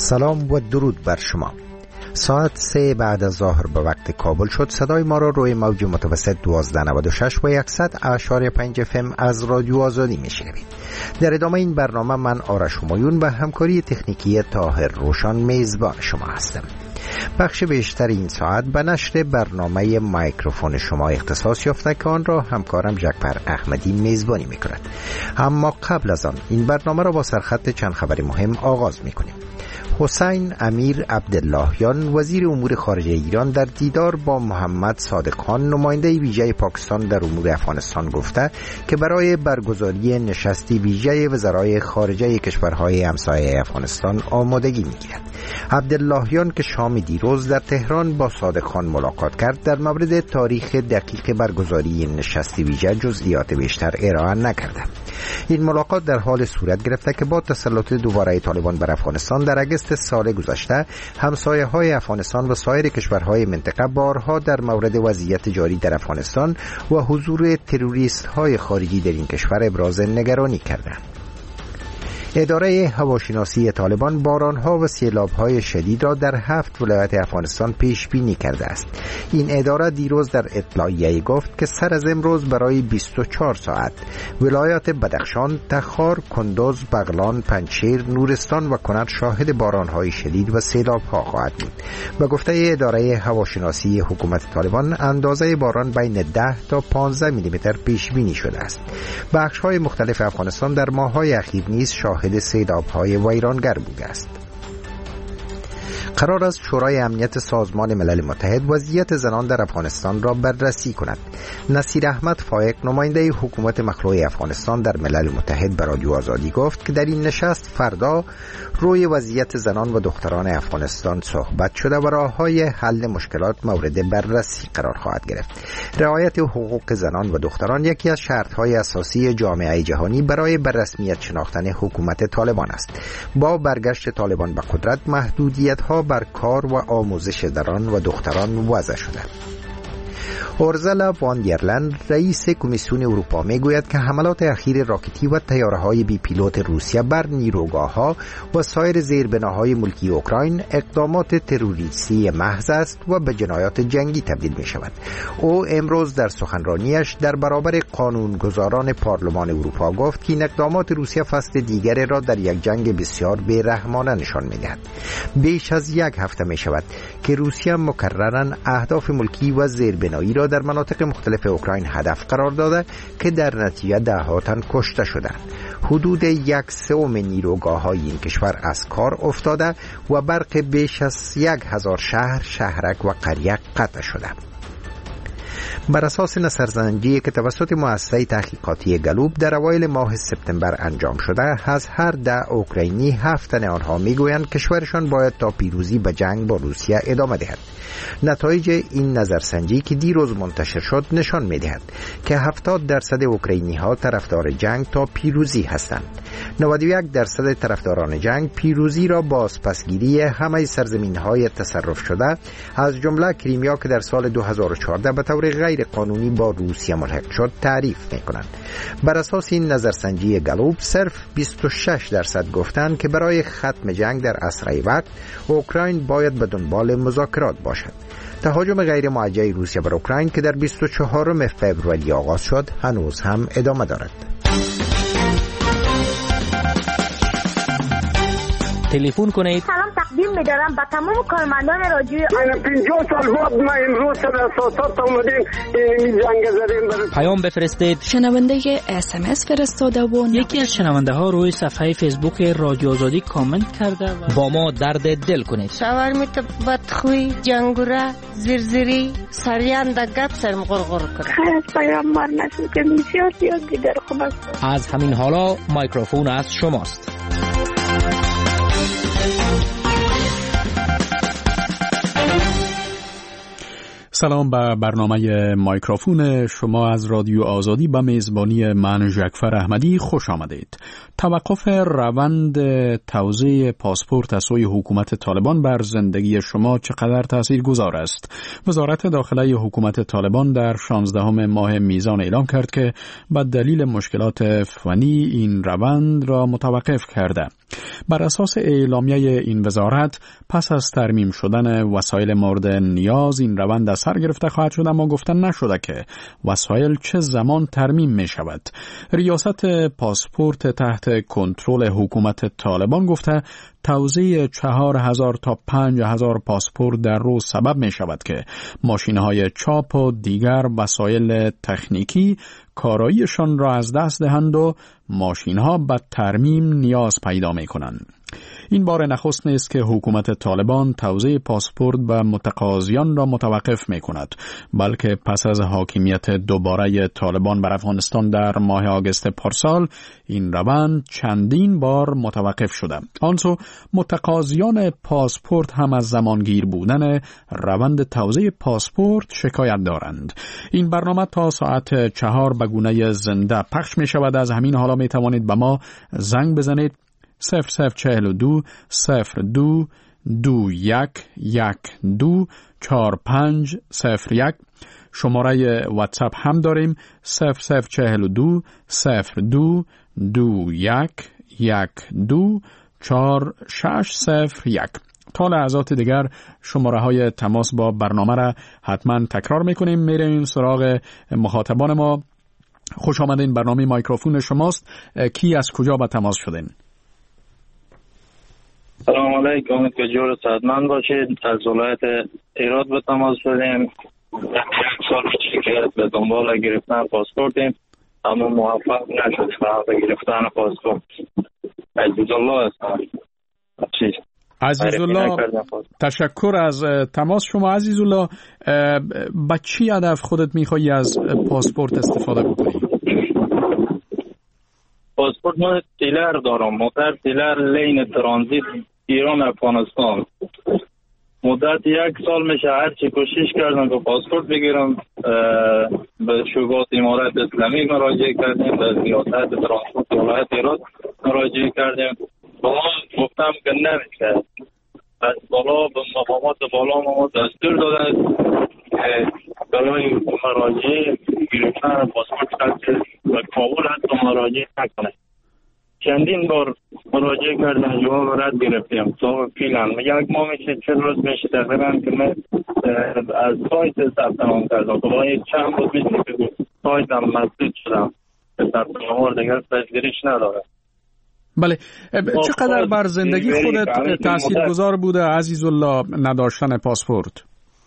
سلام و درود بر شما. ساعت 3 بعد از ظهر به وقت کابل شد. صدای ما را روی موج متوسط 1296 و 100.5 FM از رادیو آزادی میشنوید. در ادامه این برنامه من آرش همایون و همکاری تکنیکی طاهر روشان میزبان شما هستم. بخش بیشتر این ساعت به نشر برنامه میکروفون شما اختصاص یافته که آن را همکارم جعفر احمدی میزبانی میکند. اما قبل از آن این برنامه را با سرخط چند خبر مهم آغاز میکنیم. حسین امیر عبداللهیان وزیر امور خارجه ایران در دیدار با محمد صادق خان نماینده ویژه پاکستان در امور افغانستان گفته که برای برگزاری نشستی ویژه وزرای خارجه کشورهای همسایه افغانستان آمادگی میگیرد. عبداللهیان که شام دیروز در تهران با صادق خان ملاقات کرد در مورد تاریخ دقیق برگزاری نشستی ویژه جزئیات بیشتر ارائه نکرده. این ملاقات در حال صورت گرفته که با تسلط دوباره طالبان بر افغانستان در اگست سال گذشته همسایه‌های افغانستان و سایر کشورهای منطقه بارها در مورد وضعیت جاری در افغانستان و حضور تروریست‌های خارجی در این کشور ابراز نگرانی کردند. اداره هواشناسی طالبان بارانها و سیلاب‌های شدید را در 7 ولایت افغانستان پیش بینی کرده است. این اداره دیروز در اطلاعیه گفت که سر از امروز برای 24 ساعت ولایات بدخشان، تخار، کندوز، بغلان، پنجشیر، نورستان و کنر شاهد بارانهای شدید و سیلاب‌ها خواهد بود. به گفته اداره هواشناسی حکومت طالبان اندازه باران بین 10 تا 15 میلیمتر پیش بینی شده است. بخش‌های مختلف افغانستان در ماه‌های اخیر نیز شاهد سیلاب‌های ویرانگر بوده است. قرار است شورای امنیت سازمان ملل متحد وضعیت زنان در افغانستان را بررسی کند. نصیر احمد فائق نماینده حکومت مخلوع افغانستان در ملل متحد به رادیو آزادی گفت که در این نشست فردا روی وضعیت زنان و دختران افغانستان صحبت شده و راه‌های حل مشکلات مورد بررسی قرار خواهد گرفت. رعایت حقوق زنان و دختران یکی از شرط‌های اساسی جامعه جهانی برای به رسمیت شناختن حکومت طالبان است. با برگشت طالبان به قدرت محدودیت‌ها بر کار و آموزش زنان و دختران وضع شده. اورزلا وان در لین رئیس کمیسیون اروپا میگوید که حملات اخیر راکتی و طیاره‌های بی پیلوت روسیه بر نیروگاه‌ها و سایر زیربناهای ملکی اوکراین اقدامات تروریستی محض است و به جنایات جنگی تبدیل می‌شود. او امروز در سخنرانیش در برابر قانونگذاران پارلمان اروپا گفت که این اقدامات روسیه فصل دیگری را در یک جنگ بسیار بی‌رحمانه نشان می‌دهد. بیش از یک هفته می‌شود که روسیه مکرراً اهداف ملکی و زیربنایی را در مناطق مختلف اوکراین هدف قرار داده که در نتیجه ده‌ها تن کشته شدند. حدود 1/3 نیروگاه‌های این کشور از کار افتاده و برق بیش از 1000 شهر، شهرک و قریه قطع شده. بر اساس نظرسنجی که توسط مؤسسه تحقیقاتی گلوب در اوایل ماه سپتامبر انجام شده، از هر 10 اوکراینی 7 تن آنها میگویند کشورشان باید تا پیروزی به جنگ با روسیه ادامه دهد. نتایج این نظرسنجی که دیروز منتشر شد نشان می‌دهد که 70% اوکراینی‌ها طرفدار جنگ تا پیروزی هستند. 91% طرفداران جنگ پیروزی را با پسگیری همه سرزمین‌های تصرف شده از جمله کریمیا که در سال 2014 به طور غیر قانونی با روسیه ملحق شد تعریف می‌کنند. بر اساس این نظرسنجی گلوب صرف 26% گفتند که برای ختم جنگ در اسرع وقت اوکراین باید به دنبال مذاکرات باشد. تهاجم غیر موجه روسیه بر اوکراین که در 24 فوریه آغاز شد هنوز هم ادامه دارد. تلفن کنید. سلام تقدیم می‌دارم به تمام کارمندان رادیو. من 50 سال بعد ما امروز در اساسات اومدیم این جنگ زدیم. پیام بفرستید. شنونده SMS فرستاده و یکی از شنونده ها روی صفحه فیسبوک رادیو آزادی کامنت کرده و با ما درد دل کنید. شاورمیت بدخوی، جنگوره، زرزری، سریان در گپ سرم غرغر کرد. خیلی پیام مار نشد که بسیار زیاد دیگر خوب است. از همین حالا میکروفون از شماست. سلام به برنامه مایکروفون شما از رادیو آزادی به میزبانی من ژکفر احمدی خوش آمدید. توقف روند توزیع پاسپورت از سوی حکومت طالبان بر زندگی شما چقدر تاثیرگذار است؟ وزارت داخله حکومت طالبان در 16 ماه میزان اعلام کرد که به دلیل مشکلات فنی این روند را متوقف کرده. بر اساس اعلامیه این وزارت پس از ترمیم شدن وسایل مورد نیاز این روند از سر گرفته خواهد شد، اما گفتن نشده که وسایل چه زمان ترمیم می شود. ریاست پاسپورت تحت کنترل حکومت طالبان گفته توزیع 4000 تا 5000 پاسپورت در روز سبب می شود که ماشین‌های چاپ و دیگر وسایل تکنیکی کاراییشان را از دست دهند و ماشین‌ها به ترمیم نیاز پیدا می کنند. این بار نخست نیست که حکومت طالبان توزیع پاسپورت به متقاضیان را متوقف می کند، بلکه پس از حاکمیت دوباره طالبان بر افغانستان در ماه آگوست پارسال این روند چندین بار متوقف شده. آنسو متقاضیان پاسپورت هم از زمانگیر بودن روند توزیع پاسپورت شکایت دارند. این برنامه تا ساعت 4 به گونه زنده پخش می شود. از همین حالا می توانید به ما زنگ بزنید 0042 02 21 12 4501. شماره واتساپ هم داریم 0042 02 21 12 4601. تا لحظات دیگر شماره های تماس با برنامه را حتما تکرار میکنیم. میریم سراغ مخاطبان ما. خوش آمدین، برنامه مایکروفون شماست. کی از کجا به تماس شدین؟ سلام علیکم، امید که جور صحتمند باشید. از ولایت هرات به تماس شدیم. یک سال پیش که به دنبال گرفتن پاسپورتیم اما موفق نشدیم به گرفتن پاسپورت. عزیزالله هستم. عزیزالله، تشکر از تماس شما. عزیزالله، با چی هدف خودت میخوایی از پاسپورت استفاده بکنی؟ پاسپورت ما تیلر دارم، موتر تیلر لین ترانزیت ایران افغانستان. مدت 1 سال میشه هرچی کوشش کردم که پاسپورت بگیرم. به شعبات امارت اسلامی مراجعه کردیم، به ریاست ترانسپورت ولایت هرات مراجعه کردیم. بالا گفتم که نمیشه. از بالا به مقامات بالا ما دستور دادن که برای مراجعه گرفتن پاسپورت و کابل حتی مراجعه نکنه. چندین بار مراجعه کردن، جواب رد گرفتیم. تو فیلن 1 ماه میشه، 40 روز میشه تقریبا که من از سایت ثبت نام کردم. تو باید چند روز میشه که سایتم مسدود شدم، ثبت نام دیگر تجدیدش نداره. بله، چقدر بر زندگی خودت تاثیرگذار بوده عزیزالله نداشتن پاسپورت؟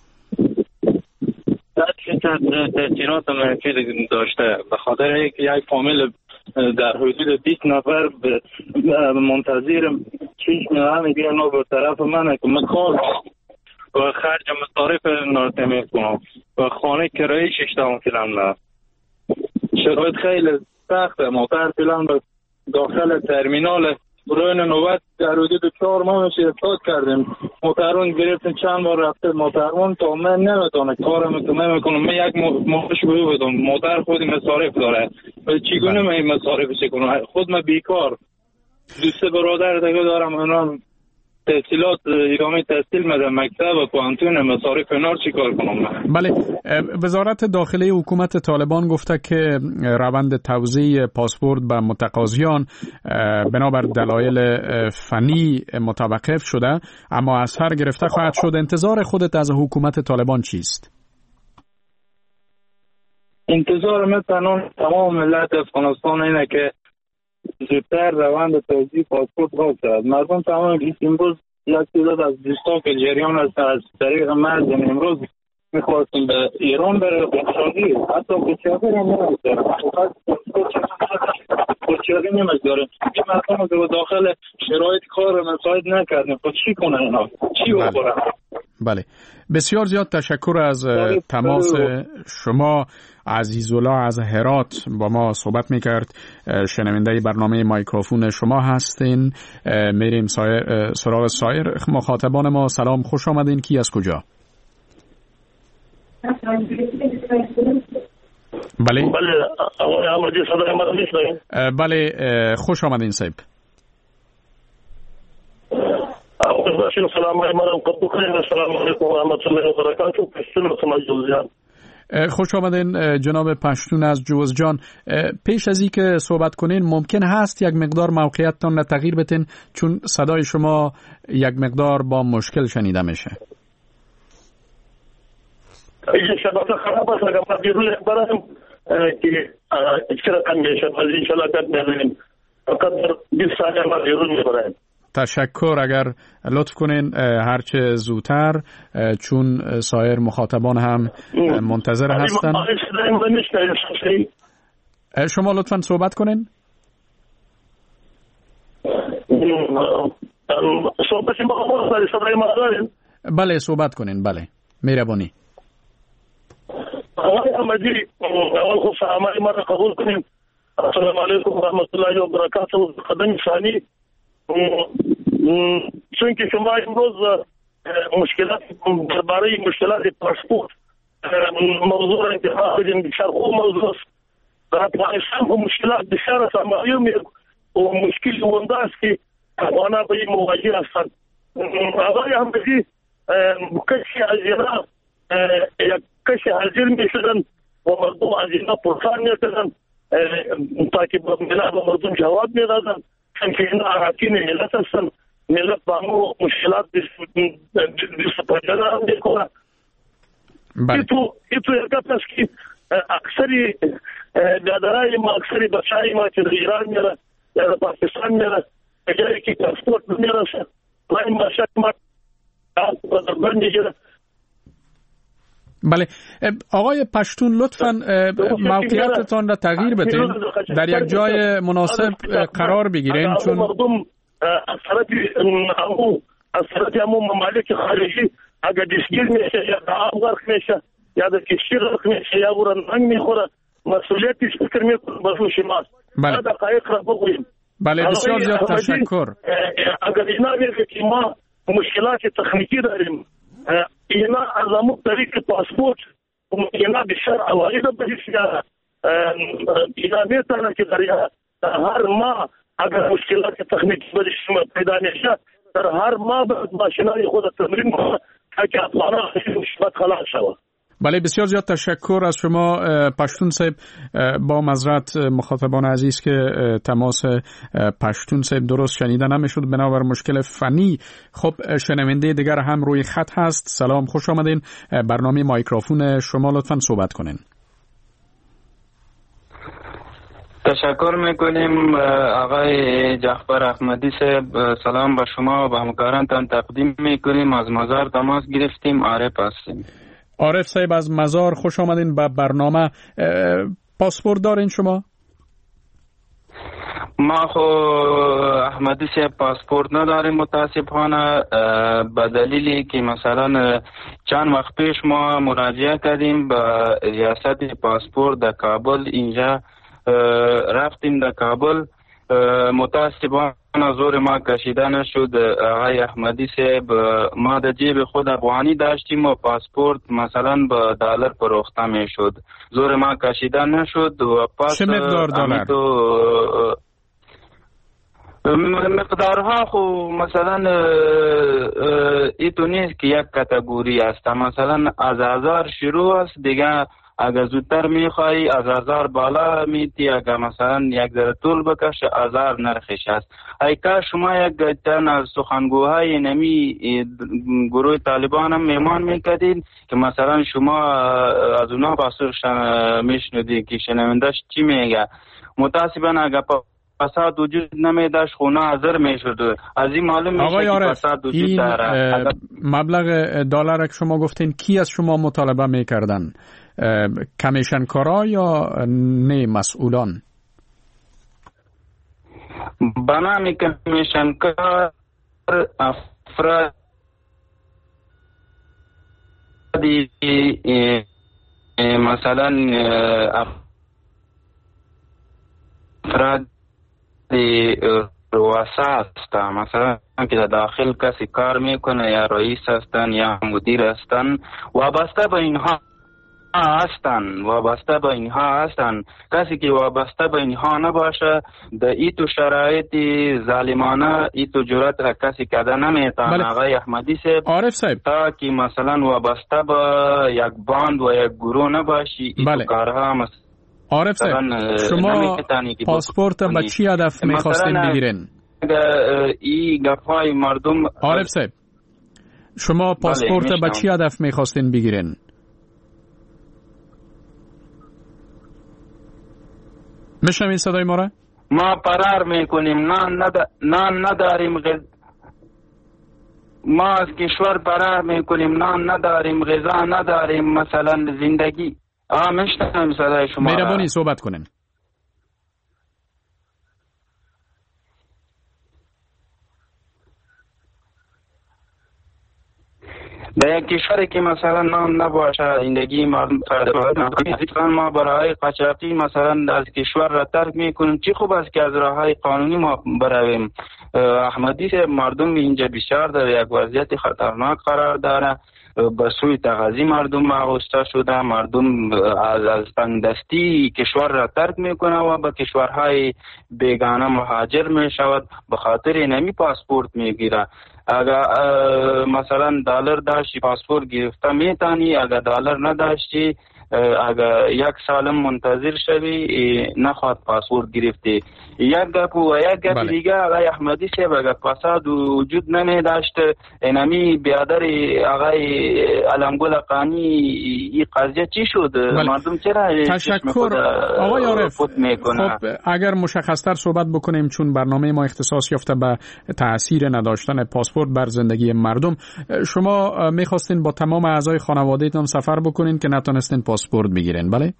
تاثیرات منفی داشته، به خاطر اینکه یک فامیل در حدود 20 نفر منتظر چیش میدن میگه نو به طرف منه که من کار و خرج مصارف نارتمی کنم و خانه کرایه 6 فیلن. شرایط خیلی سخته. موتر فیلن داخل ترمینال برای نوبت در حدود 4 ماه میشه استاد کردیم. موترون گرفتیم، چند بار رفته موترون تا من نمیتونه کارم که من میکنم. من یک ماهش بوی بدم، موتر خودی مصارف داره، چیگونه من مصارفش کنم؟ خود من بیکار، 2 برادر دیگه دارم، اونا تحصیلات ادامه تحصیل میدن، مکتب و پانتون، مصارف اینا چی کار کنم؟ بله، وزارت داخله حکومت طالبان گفته که روند توزیع پاسپورت به متقاضیان بنابر دلایل فنی متوقف شده، اما از سر گرفته خواهد شد. انتظار خودت از حکومت طالبان چیست؟ انتظار من تمام ملت افغانستان اینه که زودتر روند توزیع پاسپورت باز شد. مردم تمام امروز یک تعداد از دوستان که جریان است از طریق مرز امروز میخواستیم به ایران بره بخشاگی، حتی بخشاگی هم نمیدارم، بخشاگی نمیدارم. این مردم که داخل شرایط کار مساعد نکردیم، خود چی کنن اینا؟ چی بخورن؟ بله، بسیار زیاد تشکر از تماس شما. عزیزالله از هرات با ما صحبت میکرد. شنونده برنامه مایکروفون شما هستین. میریم سراغ سایر مخاطبان ما. سلام، خوش آمدین. کی از کجا؟ بله آقای احمدی صدای من میشنوید؟ بله خوش آمدین صاحب. سلام علیکم و رحمت الله و برکاته. پشتون جوزجان. خوش آمدین جناب پشتون از جوزجان. پیش از این که صحبت کنین ممکن هست یک مقدار موقعیتتان تغییر بدین چون صدای شما یک مقدار با مشکل شنیده میشه. این شبکه خراب است. اگر ما بیرون بریم که چرا کم میشه از این شبکه میریم فقط 20 ثانیه ما بیرون میبریم. تشکر. اگر لطف کنین هرچه زودتر چون سایر مخاطبان هم منتظر هستن. شما لطفا صحبت کنین. بله صحبت کنین. بله مهربانی. آقای احمدی اول خود سلامای ما را قبول کنیم. السلام علیکم و رحمت الله و برکاته. قدم ثانی چون که شما امروز مشکلات درباره مشکلات پاسپورت موضوع را انتخاب کردیم. بسیار خوب موضوع است. در افغانستان هم مشکلات بسیار است و مشکل اونده است که افغانان به این مواجه هستند. آقای احمدی کشی از اینا یک کشی حاضر می شدن و مردم از اینا پرسان می کردن تا که مردم جواب می دادن چون که اینا عراقین ملت هستن. ملت با همون مشکلات دستپاجانه هم می کنن. این تو یک گفت است که اکثری بیادرهای ما اکثری بچهای ما که در ایران میره یا در پاکستان میره اگری که پاسپورت نمیرسه این ماشک ما در بر میگیره. بله آقای پشتون لطفا موقعیتتان را تغییر بدین در یک جای مناسب قرار بگیرین چون مردم از طرف همون ممالک خارجی اگر دستگیر میشه یا در آب غرق میشه یا در کشتی غرق میشه یا برن رنگ میخوره مسئولیتش فکر میکنه بزن شما. بله دقایق را بگویم. بله بسیار زیاد تشکر. اگر اینا میگه که ما مشکلات تکنیکی داریم اینا از همون طریق پاسپورت اینا بسیار عواید بسیار اینا میتونه که در هر ماه اگر مشکلات تکنیکی برای پیدا نشه در هر ماه باید ماشینای خود تمرین کنه تا که افغانان مشکلات خلاص شود. بله بسیار زیاد تشکر از شما پشتون صاحب. با معذرت مخاطبان عزیز که تماس پشتون صاحب درست شنیده نمیشد بنابر مشکل فنی. خب شنونده دیگر هم روی خط هست. سلام خوش آمدین. برنامه مایکروفون شما لطفا صحبت کنین. تشکر میکنیم آقای جعفر احمدی صاحب. سلام به شما و به همکارانتان تقدیم میکنیم. از مزار تماس گرفتیم. عارف هستیم. عارف صاحب از مزار خوش آمدین به برنامه. پاسپورت دارین شما؟ ما خو احمدی صاحب پاسپورت نداریم متاسفانه به دلیلی که مثلا چند وقت پیش ما مراجعه کردیم به ریاست پاسپورت در کابل. اینجا رفتیم در کابل متاسفانه زور ما کشیده نشد. آقای احمدی صاحب ما در جیب خود افغانی داشتیم و پاسپورت مثلا به دلار فروخته میشد. زور ما کشیده نشد و پس چه مقدار دلار؟ مقدارها خو مثلا ایتو نیست که یک کاتگوری است. مثلا از 1000 شروع است دیگه. اگر زودتر میخوایی از 1000 بالا میتی. اگر مثلا یک ذره طول بکشه 1000 نرخش است. ای که شما یک تن از سخنگوهای نمی گروه طالبان هم میمان میکردین که مثلا شما از اونا پاسخ میشنودی که شنوندش چی میگه. متاسفانه اگر فساد وجود نمیداشت خونه حاضر میشد. از این معلوم میشه که فساد وجود داره. مبلغ دلار که شما گفتین کی از شما مطالبه میکردن؟ کمیشن کارا یا نه مسئولان؟ به نام کمیشن کار افراد مثلا افراد رؤسا است. مثلا که در داخل کسی کار میکنه یا رئیس هستن یا مدیر هستن وابسته به اینها هستن، وابسته به اینها هستن. کسی که وابسته به اینها نباشه در ایتو شرایط ظالمانه ایتو جرأت را کسی کده نمیتونه. بله. آقای احمدی صاحب عارف صاحب تا که مثلا وابسته به یک باند و یک گروه نباشی ایتو بله. کارها مثلا عارف صاحب شما پاسپورت به چی هدف میخواستین بگیرین؟ ای گفای مردم عارف صاحب شما پاسپورت به چی هدف میخواستین بگیرین؟ میشنوین صدای ما را؟ ما فرار میکنیم، نان نداریم، ما از کشور فرار میکنیم، نان نداریم، غذا نداریم، مثلا زندگی. میشنویم صدای شما را. مهربانی صحبت کنین. در یک کشوری که مثلا نان نباشه زندگی مردم ما برای قاچاقی مثلا از کشور را ترک میکنیم. چی خوب است که از راههای قانونی ما برویم. احمدی صاحب مردم اینجا بسیار در یک وضعیت خطرناک قرار داره. به سوی تغذی مردم آغشته شده. مردم از تنگدستی کشور را ترک میکنه و به کشورهای بیگانه مهاجر میشود. به خاطر نمی پاسپورت میگیره. اگر مثلا دلار داشتی پاسپورت گرفته میتونی، اگر دلار نداشتی اگر یک سال منتظر شوی نخواد پاسپورت گرفتی. یک گپ و یک گپ دیگه آقای احمدی صاحب اگر فساد وجود نمی داشت اینمی بیادر آقای علمگل قانی این قضیه چی شد؟ مردم چرا تشکر آقای عارف. خب اگر مشخصتر صحبت بکنیم چون برنامه ما اختصاص یافته به تأثیر نداشتن پاسپورت بر زندگی مردم، شما میخواستین با تمام اعضای خانوادهتان سفر بکنین که نتونستین پاسپورت بگیرین، بله؟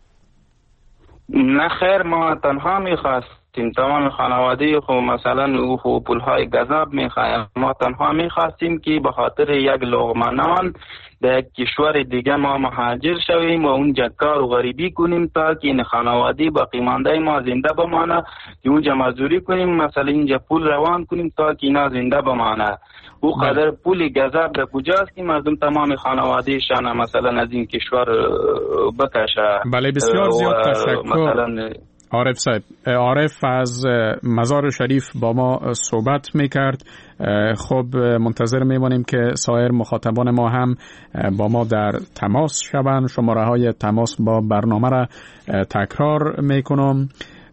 نه خیر، ما تنها میخواستیم. تمام خانواده خو مثلا او پولهای گذاب میخوایم. ما تنها میخواستیم که به خاطر یک لقمه نان در یک کشور دیگه ما مهاجر شویم و اونجا کار و غریبی کنیم تا که این خانواده باقی مانده ما زنده بمانه، که اونجا مزدوری کنیم مثلا اینجا پول روان کنیم تا که اینا زنده بمانه. او قدر پول گذاب در کجاست که مردم تمام خانواده شان مثلا از این کشور بکشه. بله بسیار زیاد تشکر عارف صاحب. عارف از مزار شریف با ما صحبت میکرد. خب منتظر میمانیم که سایر مخاطبان ما هم با ما در تماس شوند. شماره های تماس با برنامه را تکرار میکنم: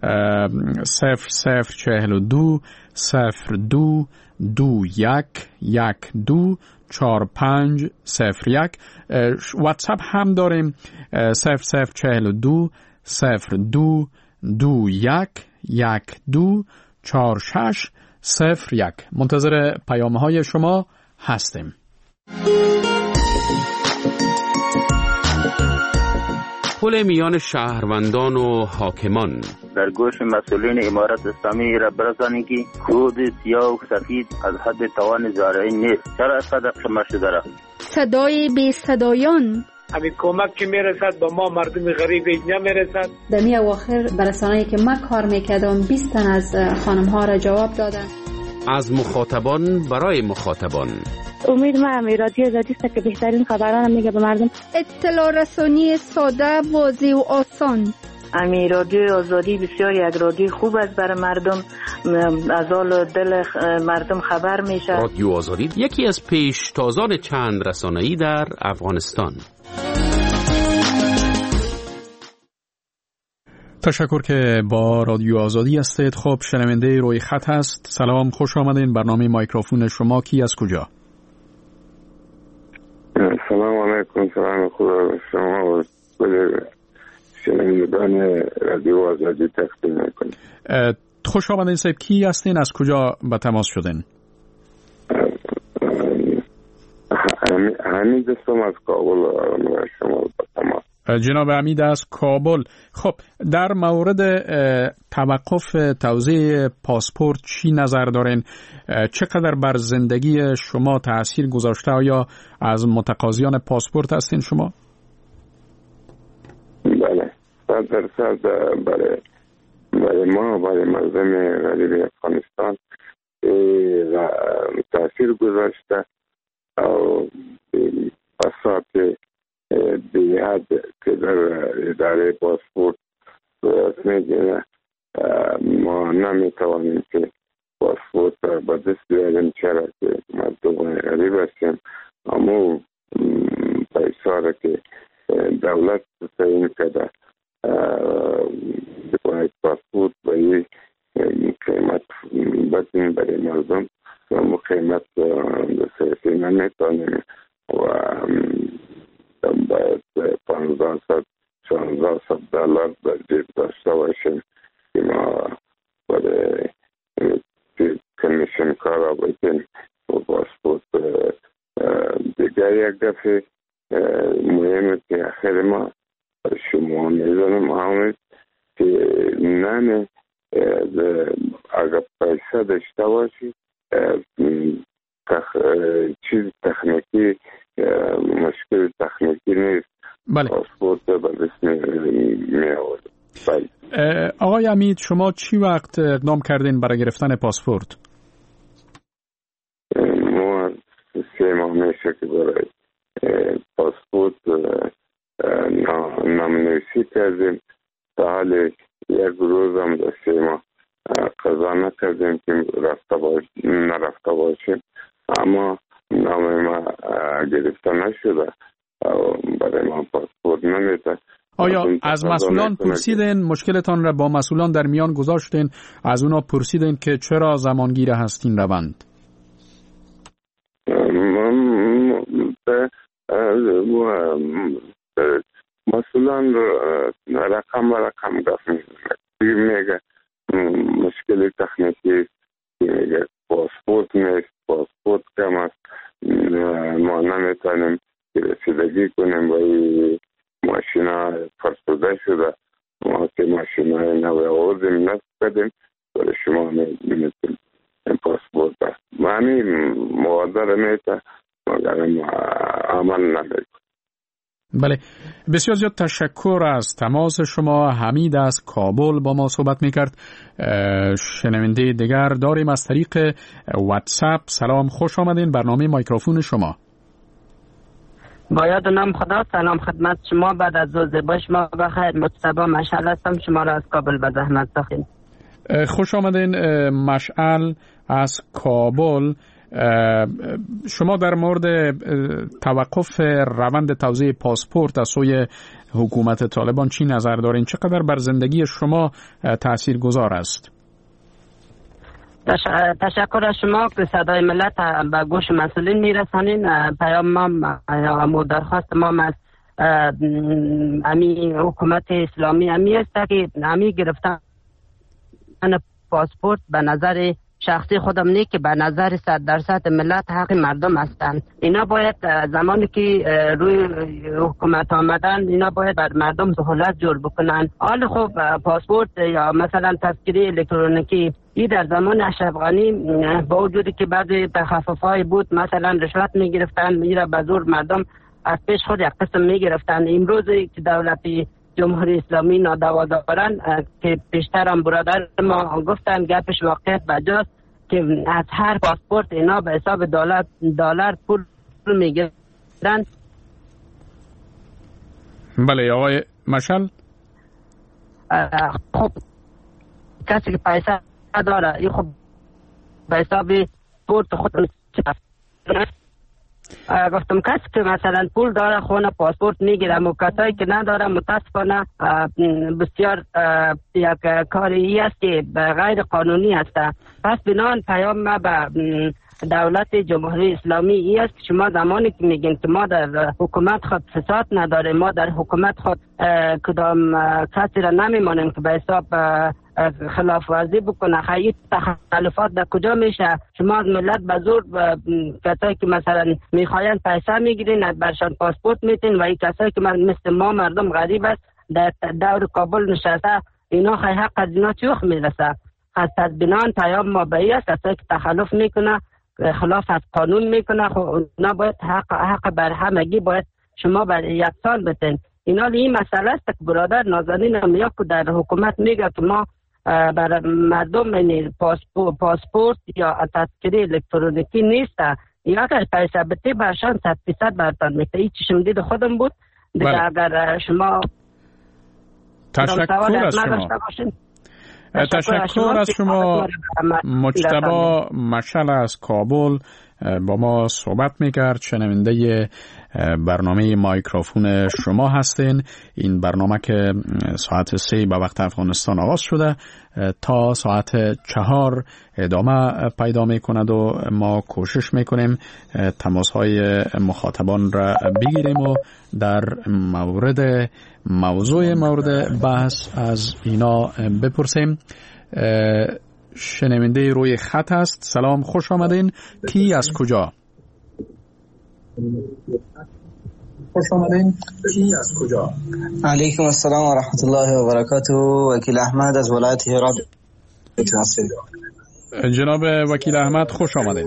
0042 02 21 12 4501. واتساپ هم داریم: 0042 02 21 12 4601. منتظر پیام‌های شما هستیم. پل میان شهروندان و حاکمان. در گوش مسئولین امارت اسلامی را برسانید که کود سیاه و سفید از حد توان زارعین نیست. چرا اینقدر شما شده را؟ صدای بی صدایان. همین کمک که میرسد با ما مردم غریب نمیرسد. در می اواخر برسانه‌ای که من کار میکردم 20 تن از خانم ها را جواب دادن. از مخاطبان برای مخاطبان. امید ما رادیو آزادی است که بهترین خبران میگه به مردم. اطلاع رسانی ساده، واضح و آسان. رادیو آزادی بسیار یک رادیو خوب است برای مردم، از حال دل مردم خبر میشه. رادیو آزادی یکی از پیشتازان چند رسانه‌ای در افغانستان. تشکر که با رادیو آزادی هستید. خب شنونده روی خط هست. سلام، خوش آمدین. برنامه مایکروفون شما. کی از کجا؟ سلام علیکم. سلام خدا شما و شنوندگان رادیو آزادی تقدیم میکنم. خوش آمدین صاحب. کی هستین؟ از کجا به تماس شدین؟ حمید هستم از کابل. شما به تماس. جناب حمید از کابل. خب در مورد توقف توزیع پاسپورت چی نظر دارین؟ چقدر بر زندگی شما تأثیر گذاشته؟ آیا از متقاضیان پاسپورت هستین شما؟ بله 100% برای ما، برای مردم غریب افغانستان تأثیر گذاشته. او بساط بیاد که در اداره پاسپورت صورت میگیره. ما نمیتوانیم که پاسپورت را به دست بیاریم، چرا که مردم غریب هستیم. اما پیسا را که دولت تعیین کرده باید پاسپورت به این قیمت بدیم برای مردم و ما قیمت سیاسی نمیتونیم و باید 1500-1600 دلار در جیب داشته باشیم که ما برای کمیشن کار بایدیم و پاسپورت دیگر. یک دفعه مهمه که آخر ما شما میدونم همه که نه اگر پیسه داشته باشی چیز تکنیکی مشکل تکنیکی نیست. بله. پاسپورت به دست می آورد. بله. آقای امید، شما چی وقت اقدام کردین برای گرفتن پاسپورت؟ ما 3 ماه میشه که برای پاسپورت نامنویسی کردیم. تا حال 1 روز هم در 3 ماه قضا نکردیم که نرفته باشیم، اما نام ما گرفته نشده برای ما پاسپورت نمیده. آیا از مسئولان پرسیدین، مشکلتان را با مسئولان در میان گذاشتین، از اونا پرسیدین که چرا زمانگیر هستین روند؟ مسئولان رقم گفت میگه مشکل تکنیکی، میگه پاسپورت نیست، پاسپورت کم است، ما نمیتونیم رسیدگی کنیم با این ماشینا فرسوده شده. ما که ماشینا نوی آوردیم نصب کردیم برای شما نمیتونیم پاسپورت است. معنی موادر میته مگر عمل نمیکنیم. بله، بسیار زیاد تشکر از تماس شما. حمید از کابل با ما صحبت میکرد. شنونده دیگر داریم از طریق واتساپ. سلام، خوش آمدین، برنامه مایکروفون شما. با یاد نام خدا. سلام خدمت شما. بعد از روز با شما بخیر. مصطفی مشعل هستم، شما را از کابل به زحمت ساختیم. خوش آمدین مشعل از کابل. شما در مورد توقف روند توزیع پاسپورت از سوی حکومت طالبان چی نظر دارین؟ چقدر بر زندگی شما تاثیرگذار است؟ تشکر از شما که صدای ملت به گوش مسئولین میرسانین. پیام ما درخواست ما از امی حکومت اسلامی امی است که امی گرفتن پاسپورت به نظر شخصی خودم نه که به نظر 100% ملت حق مردم هستند. اینا باید زمانی که روی حکومت آمدن اینا باید بر مردم سهولت جور بکنن. حال خوب پاسپورت یا مثلا تذکره الکترونیکی ای در زمان اشرف غنی با وجودی که بعضی تخفف‌های بود، مثلا رشوت میگرفتن، میره به زور مردم از پیش خود یک قسم میگرفتن. امروز که دولت جمهوری اسلامی نادوا دارن که پیشتر هم برادر ما گفتن گپش واقعیت بجاست که از هر پاسپورت اینا به حساب دلار پول میگیرن. بله آقای مشعل. خب کسی که پیسه داره این خب به حساب پورت خود گفتم کسی که مثلا پول داره خونه پاسپورت میگیره، اما کسایی که نداره متاسفانه بسیار یک کاری است که غیر قانونی است. پس بنان پیام ما به دولت جمهوری اسلامی ای است که شما زمانی که میگین که ما در حکومت خود فساد نداره، ما در حکومت خود کدام کسی را نمیمانیم که به حساب خلاف ورزی بکنه، خیلی تخلفات در کجا میشه؟ شما از ملت به زور کسایی که مثلا میخواین پیسه میگیرین برشان پاسپورت میتین و این کسایی که مثل ما مردم غریب است در دور کابل نشسته اینا خیلی حق از اینا چوخ میرسه. از بنان پیام ما به ای است کسایی که تخلف میکنه خلاف از قانون میکنه خب اونا باید حق بر همگی باید شما بر یک سال بتین. اینا این مسئله است که برادر نازنین میاد که در حکومت میگه که ما برای مردم این پاسپورت یا تذکره الکترونیکی نیست، یا اگر پیسه بده برشان 100% برتان میده. این چشم دید خودم بود دیگه اگر شما تشکر از شما مجتبی مشعل از کابل با ما صحبت میکرد. شنونده برنامه مایکروفون شما هستین. این برنامه که ساعت 3 به وقت افغانستان آغاز شده تا ساعت 4 ادامه پیدا میکند و ما کوشش میکنیم تماس های مخاطبان را بگیریم و در موضوع مورد بحث از اینا بپرسیم. شنونده روی خط است. سلام، خوش آمدین. کی از کجا؟ علیکم السلام و رحمت الله و برکاته. وکیل احمد از ولایت هرات. جناب وکیل احمد خوش آمدین.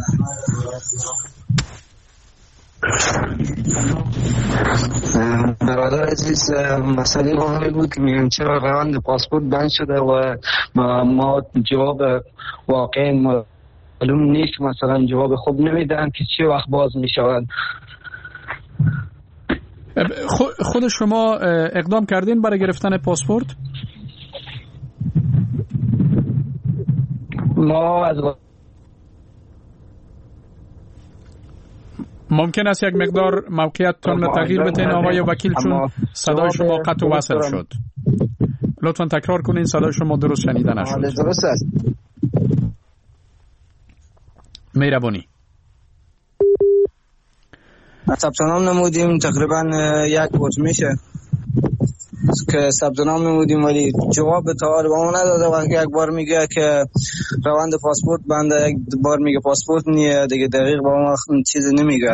برادر عزیز، مسئله ما همین بود که میگم چرا روند پاسپورت بند شده و ما جواب واقعی معلوم نیست. مثلا جواب خوب نمیدن که چه وقت باز میشوند. خود شما اقدام کردین برای گرفتن پاسپورت؟ ما از ممکن است یک مقدار موقعیتتان را تغییر بدین آقای وکیل، چون صدای شما قطع و وصل شد. لطفا تکرار کنین، صدای شما درست شنیده نشد. درست است. مهربانی. ثبت نام نمودیم تقریبا یک بار میشه که ثبت نام نمودیم ولی جواب تا حال به ما نداده. وقتی یک بار میگه که روند پاسپورت بنده، یک بار میگه پاسپورت نیه دیگه، دقیق به ما چیزی نمیگه.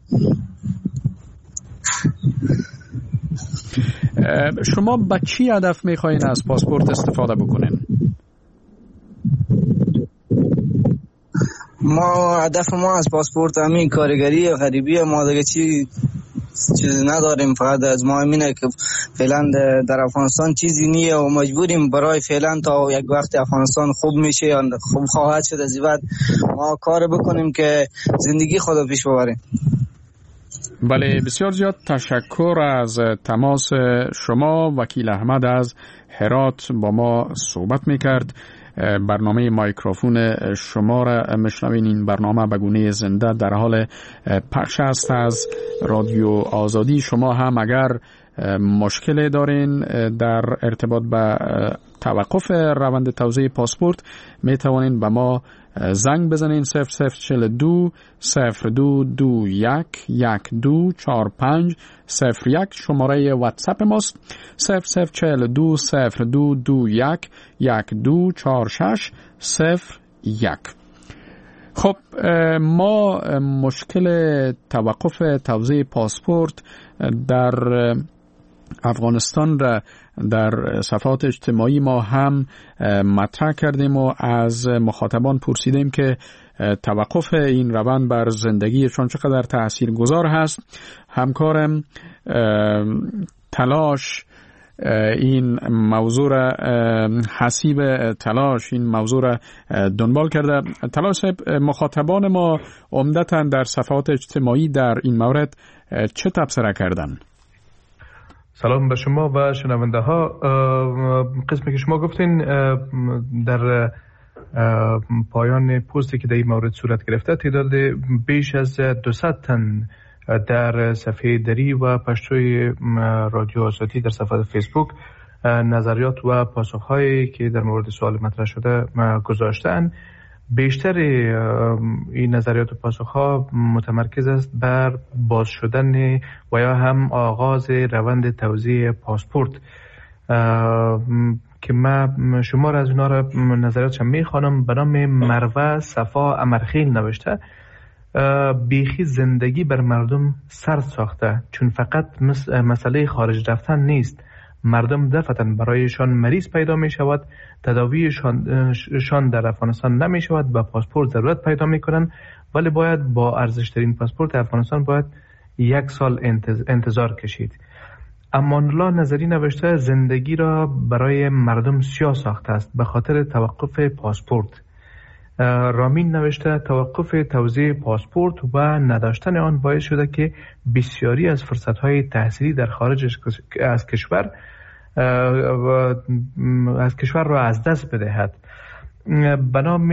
شما با چی هدف میخواین از پاسپورت استفاده بکنین؟ ما هدف ما از پاسپورت همین کارگری غریبی ما دیگه چیزی نداریم. فقط از ما همینه که فعلا در افغانستان چیزی نیه و مجبوریم برای فعلا تا یک وقت افغانستان خوب میشه یا خوب خواهد شد از بعد ما کار بکنیم که زندگی خود پیش ببریم. بله، بسیار زیاد تشکر از تماس شما. وکیل احمد از هرات با ما صحبت میکرد. برنامه مایکروفون شما را میشنوین. این برنامه به گونه زنده در حال پخش است از رادیو آزادی. شما هم اگر مشکل دارین در ارتباط به توقف روند توزیع پاسپورت می توانین به ما زنگ بزنین 0042 0221 124501 شماره واتساپ ماست 0042 0221 124601. خب ما مشکل توقف توزیع پاسپورت در افغانستان را در صفحات اجتماعی ما هم مطرح کردیم و از مخاطبان پرسیدیم که توقف این روند بر زندگیشان چقدر تاثیرگذار هست. همکارم تلاش این موضوع را حسیب تلاش این موضوع را دنبال کرده. تلاش صاحب، مخاطبان ما عمدتاً در صفحات اجتماعی در این مورد چه تبصره کردن؟ سلام به شما و شنونده ها. قسمی که شما گفتین در پایان پستی که در این مورد صورت گرفته، تعداد بیش از 200 تن در صفحه دری و پشتوی رادیو آزادی در صفحه فیسبوک نظریات و پاسخهایی که در مورد سوال مطرح شده گذاشتن. بیشتر این نظریات و پاسخها متمرکز است بر باز شدن و یا هم آغاز روند توزیع پاسپورت که من شما را از اونا را نظریاتش میخوانم. به نام مروه صفا امرخیل نوشته: بیخی زندگی بر مردم سرد ساخته، چون فقط مسئله خارج رفتن نیست. مردم دفتن برایشان مریض پیدا می شود، تداویشان در افغانستان نمی شود، با پاسپورت ضرورت پیدا می کنند، ولی باید با ارزشترین پاسپورت افغانستان باید 1 سال انتظار کشید. امان الله نظری نوشته: زندگی را برای مردم سیاه ساخته است به خاطر توقف پاسپورت. رامین نوشته توقف توزیع پاسپورت و نداشتن آن باعث شده که بسیاری از فرصت‌های تحصیلی در خارج از کشور را از دست بدهد. به نام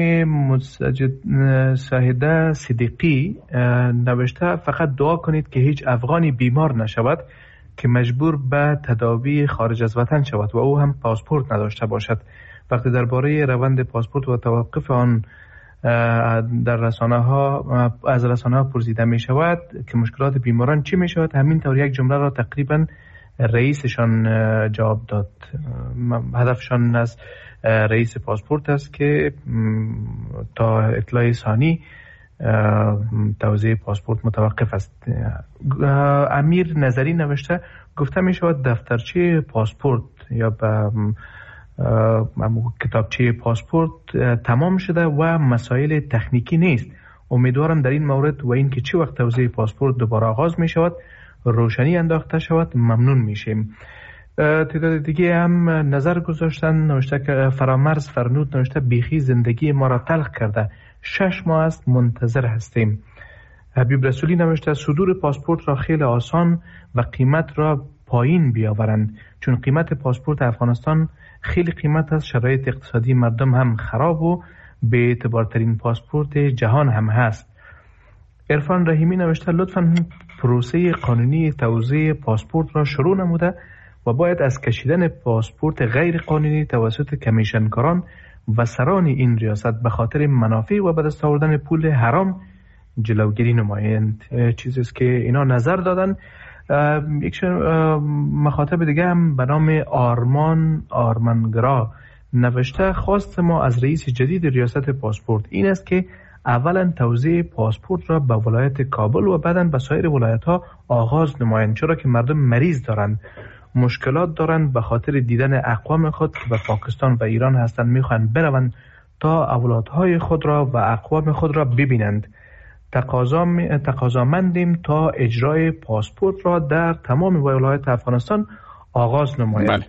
ساهده صدیقی نوشته فقط دعا کنید که هیچ افغانی بیمار نشود که مجبور به تداوی خارج از وطن شود و او هم پاسپورت نداشته باشد. وقتی درباره روند پاسپورت و توقف آن در رسانه ها پرسیده می شود که مشکلات بیماران چی می شود، همین طور یک جمله را تقریبا رئیسشان جواب داد. هدفشان از رئیس پاسپورت است که تا اطلاع ثانی توزیع پاسپورت متوقف است. امیر نظری نوشته گفته می شود دفترچه پاسپورت یا به کتابچه پاسپورت تمام شده و مسائل تکنیکی نیست. امیدوارم در این مورد و اینکه چه وقت توزیع پاسپورت دوباره آغاز می شود روشنی انداخته شود ممنون میشیم. تعداد دیگه هم نظر گذاشتن. نوشته که فرامرز فرنود نوشته بیخی زندگی ما را تلخ کرده، 6 ماه است منتظر هستیم. حبیب رسولی نوشته صدور پاسپورت را خیلی آسان و قیمت را پایین بیاورند، چون قیمت پاسپورت افغانستان خیلی قیمت است، شرایط اقتصادی مردم هم خراب و به اعتبارترین پاسپورت جهان هم هست. عرفان رحیمی نوشته لطفاً پروسه قانونی توزیع پاسپورت را شروع نموده و باید از کشیدن پاسپورت غیر قانونی توسط کمیشنکاران و سران این ریاست به خاطر منافع و به دست آوردن پول حرام جلوگیری نمایند. چیزی است که اینا نظر دادن. یک مخاطب دیگه هم به نام آرمانگرا نوشته خواست ما از رئیس جدید ریاست پاسپورت این است که اولا توزیع پاسپورت را به ولایت کابل و بعداً به سایر ولایت ها آغاز نمایند، چرا که مردم مریض دارند، مشکلات دارند، به خاطر دیدن اقوام خود که به پاکستان و ایران هستند میخوان بروند تا اولادهای خود را و اقوام خود را ببینند. تقاضامندیم تا اجرای پاسپورت را در تمام ولایات افغانستان آغاز نمایند.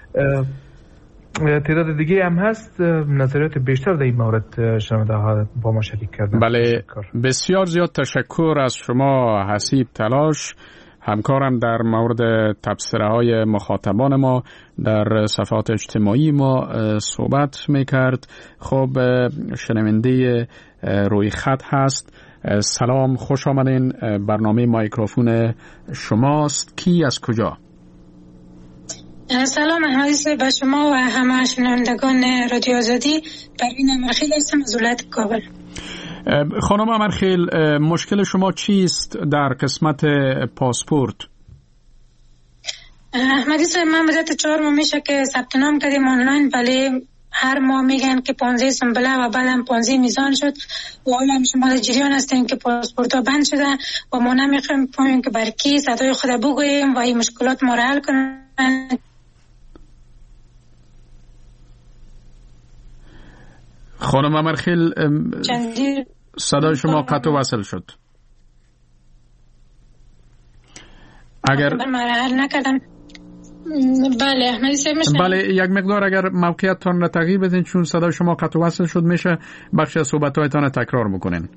تعداد دیگه هم هست. نظریات بیشتر در این مورد شنونده ها با ما شریک کردن. بله، بسیار زیاد تشکر از شما حسیب تلاش، همکارم در مورد تبصره های مخاطبان ما در صفحات اجتماعی ما صحبت میکرد. خب شنونده روی خط هست. سلام، خوش آمدین. برنامه مایکروفون شماست. کی از کجا؟ سلام عزیز به شما و همه شنوندگان رادیو آزادی. پروین امرخیل هستم از ولایت کابل. خانم امرخیل، مشکل شما چیست در قسمت پاسپورت؟ احمدی صاحب، من مدت 4 ماه میشه که ثبت نام کردیم آنلاین، ولی هر ماه میگن که 15 سنبله و بعدم 15 میزان شد و حالا هم شما در جریان هستیم که پاسپورت ها بند شده و ما نمیخوایم که برکی صدای خود بگوییم و این مشکلات ما را حل کنن. خانم امرخیل، صدای شما قطع و وصل شد. اگر حل نکردم. بله احمدی صاحب میشنم. بله، یک مقدار اگر موقعیتتان را تغییر بدین، چون صدای شما قطع و وصل شد، میشه بخش از صحبت‌هایتان تکرار میکنین.